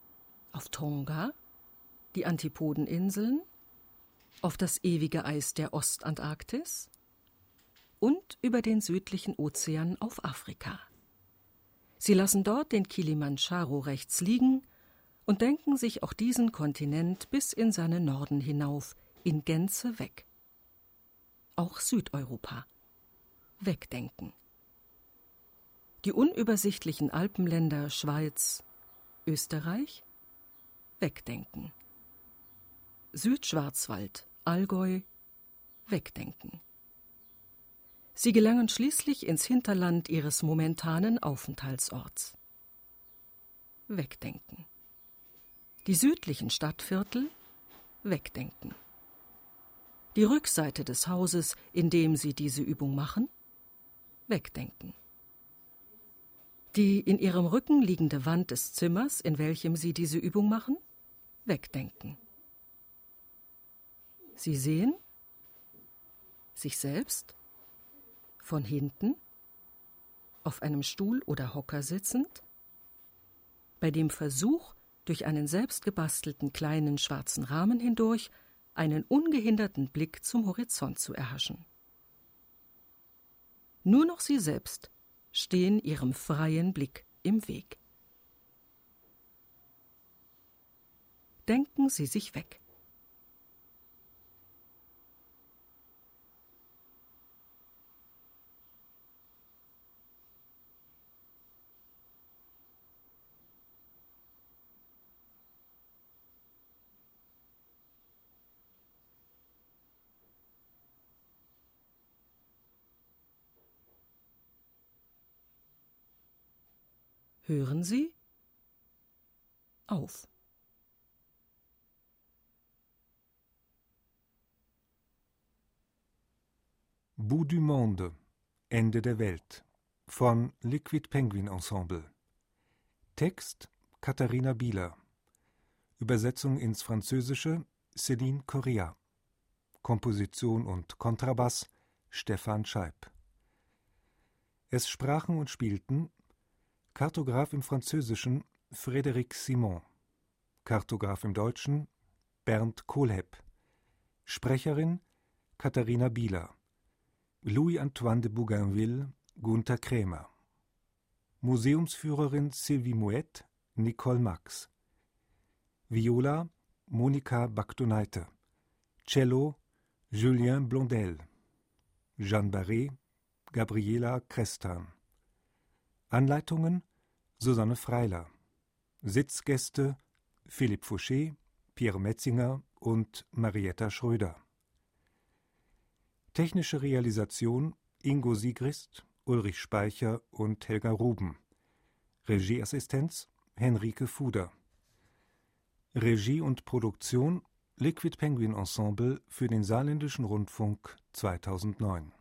auf Tonga, die Antipodeninseln, auf das ewige Eis der Ostantarktis und über den südlichen Ozean auf Afrika. Sie lassen dort den Kilimandscharo rechts liegen und denken sich auch diesen Kontinent bis in seinen Norden hinauf in Gänze weg. Auch Südeuropa wegdenken. Die unübersichtlichen Alpenländer Schweiz, Österreich wegdenken. Südschwarzwald, Allgäu wegdenken. Sie gelangen schließlich ins Hinterland ihres momentanen Aufenthaltsorts. Wegdenken. Die südlichen Stadtviertel wegdenken. Die Rückseite des Hauses, in dem sie diese Übung machen, wegdenken. Die in ihrem Rücken liegende Wand des Zimmers, in welchem sie diese Übung machen, wegdenken. Sie sehen sich selbst von hinten, auf einem Stuhl oder Hocker sitzend, bei dem Versuch, durch einen selbst gebastelten kleinen schwarzen Rahmen hindurch einen ungehinderten Blick zum Horizont zu erhaschen. Nur noch sie selbst stehen ihrem freien Blick im Weg. Denken Sie sich weg. Hören Sie auf. Bout du Monde, Ende der Welt von Liquid Penguin Ensemble. Text Katharina Bieler. Übersetzung ins Französische Céline Correa. Komposition und Kontrabass Stefan Scheib. Es sprachen und spielten Kartograf im Französischen Frédéric Simon, Kartograf im Deutschen Bernd Kohlhepp, Sprecherin Katharina Bieler, Louis-Antoine de Bougainville Gunther Krämer, Museumsführerin Sylvie Mouet Nicole Max, Viola Monika Bagdonaite, Cello Julien Blondel, Jeanne Barré Gabriela Krestan. Anleitungen Susanne Freiler. Sitzgäste Philipp Fouché, Pierre Metzinger und Marietta Schröder. Technische Realisation Ingo Siegrist, Ulrich Speicher und Helga Ruben. Regieassistenz Henrike Fuder. Regie und Produktion Liquid Penguin Ensemble für den Saarländischen Rundfunk zweitausendneun.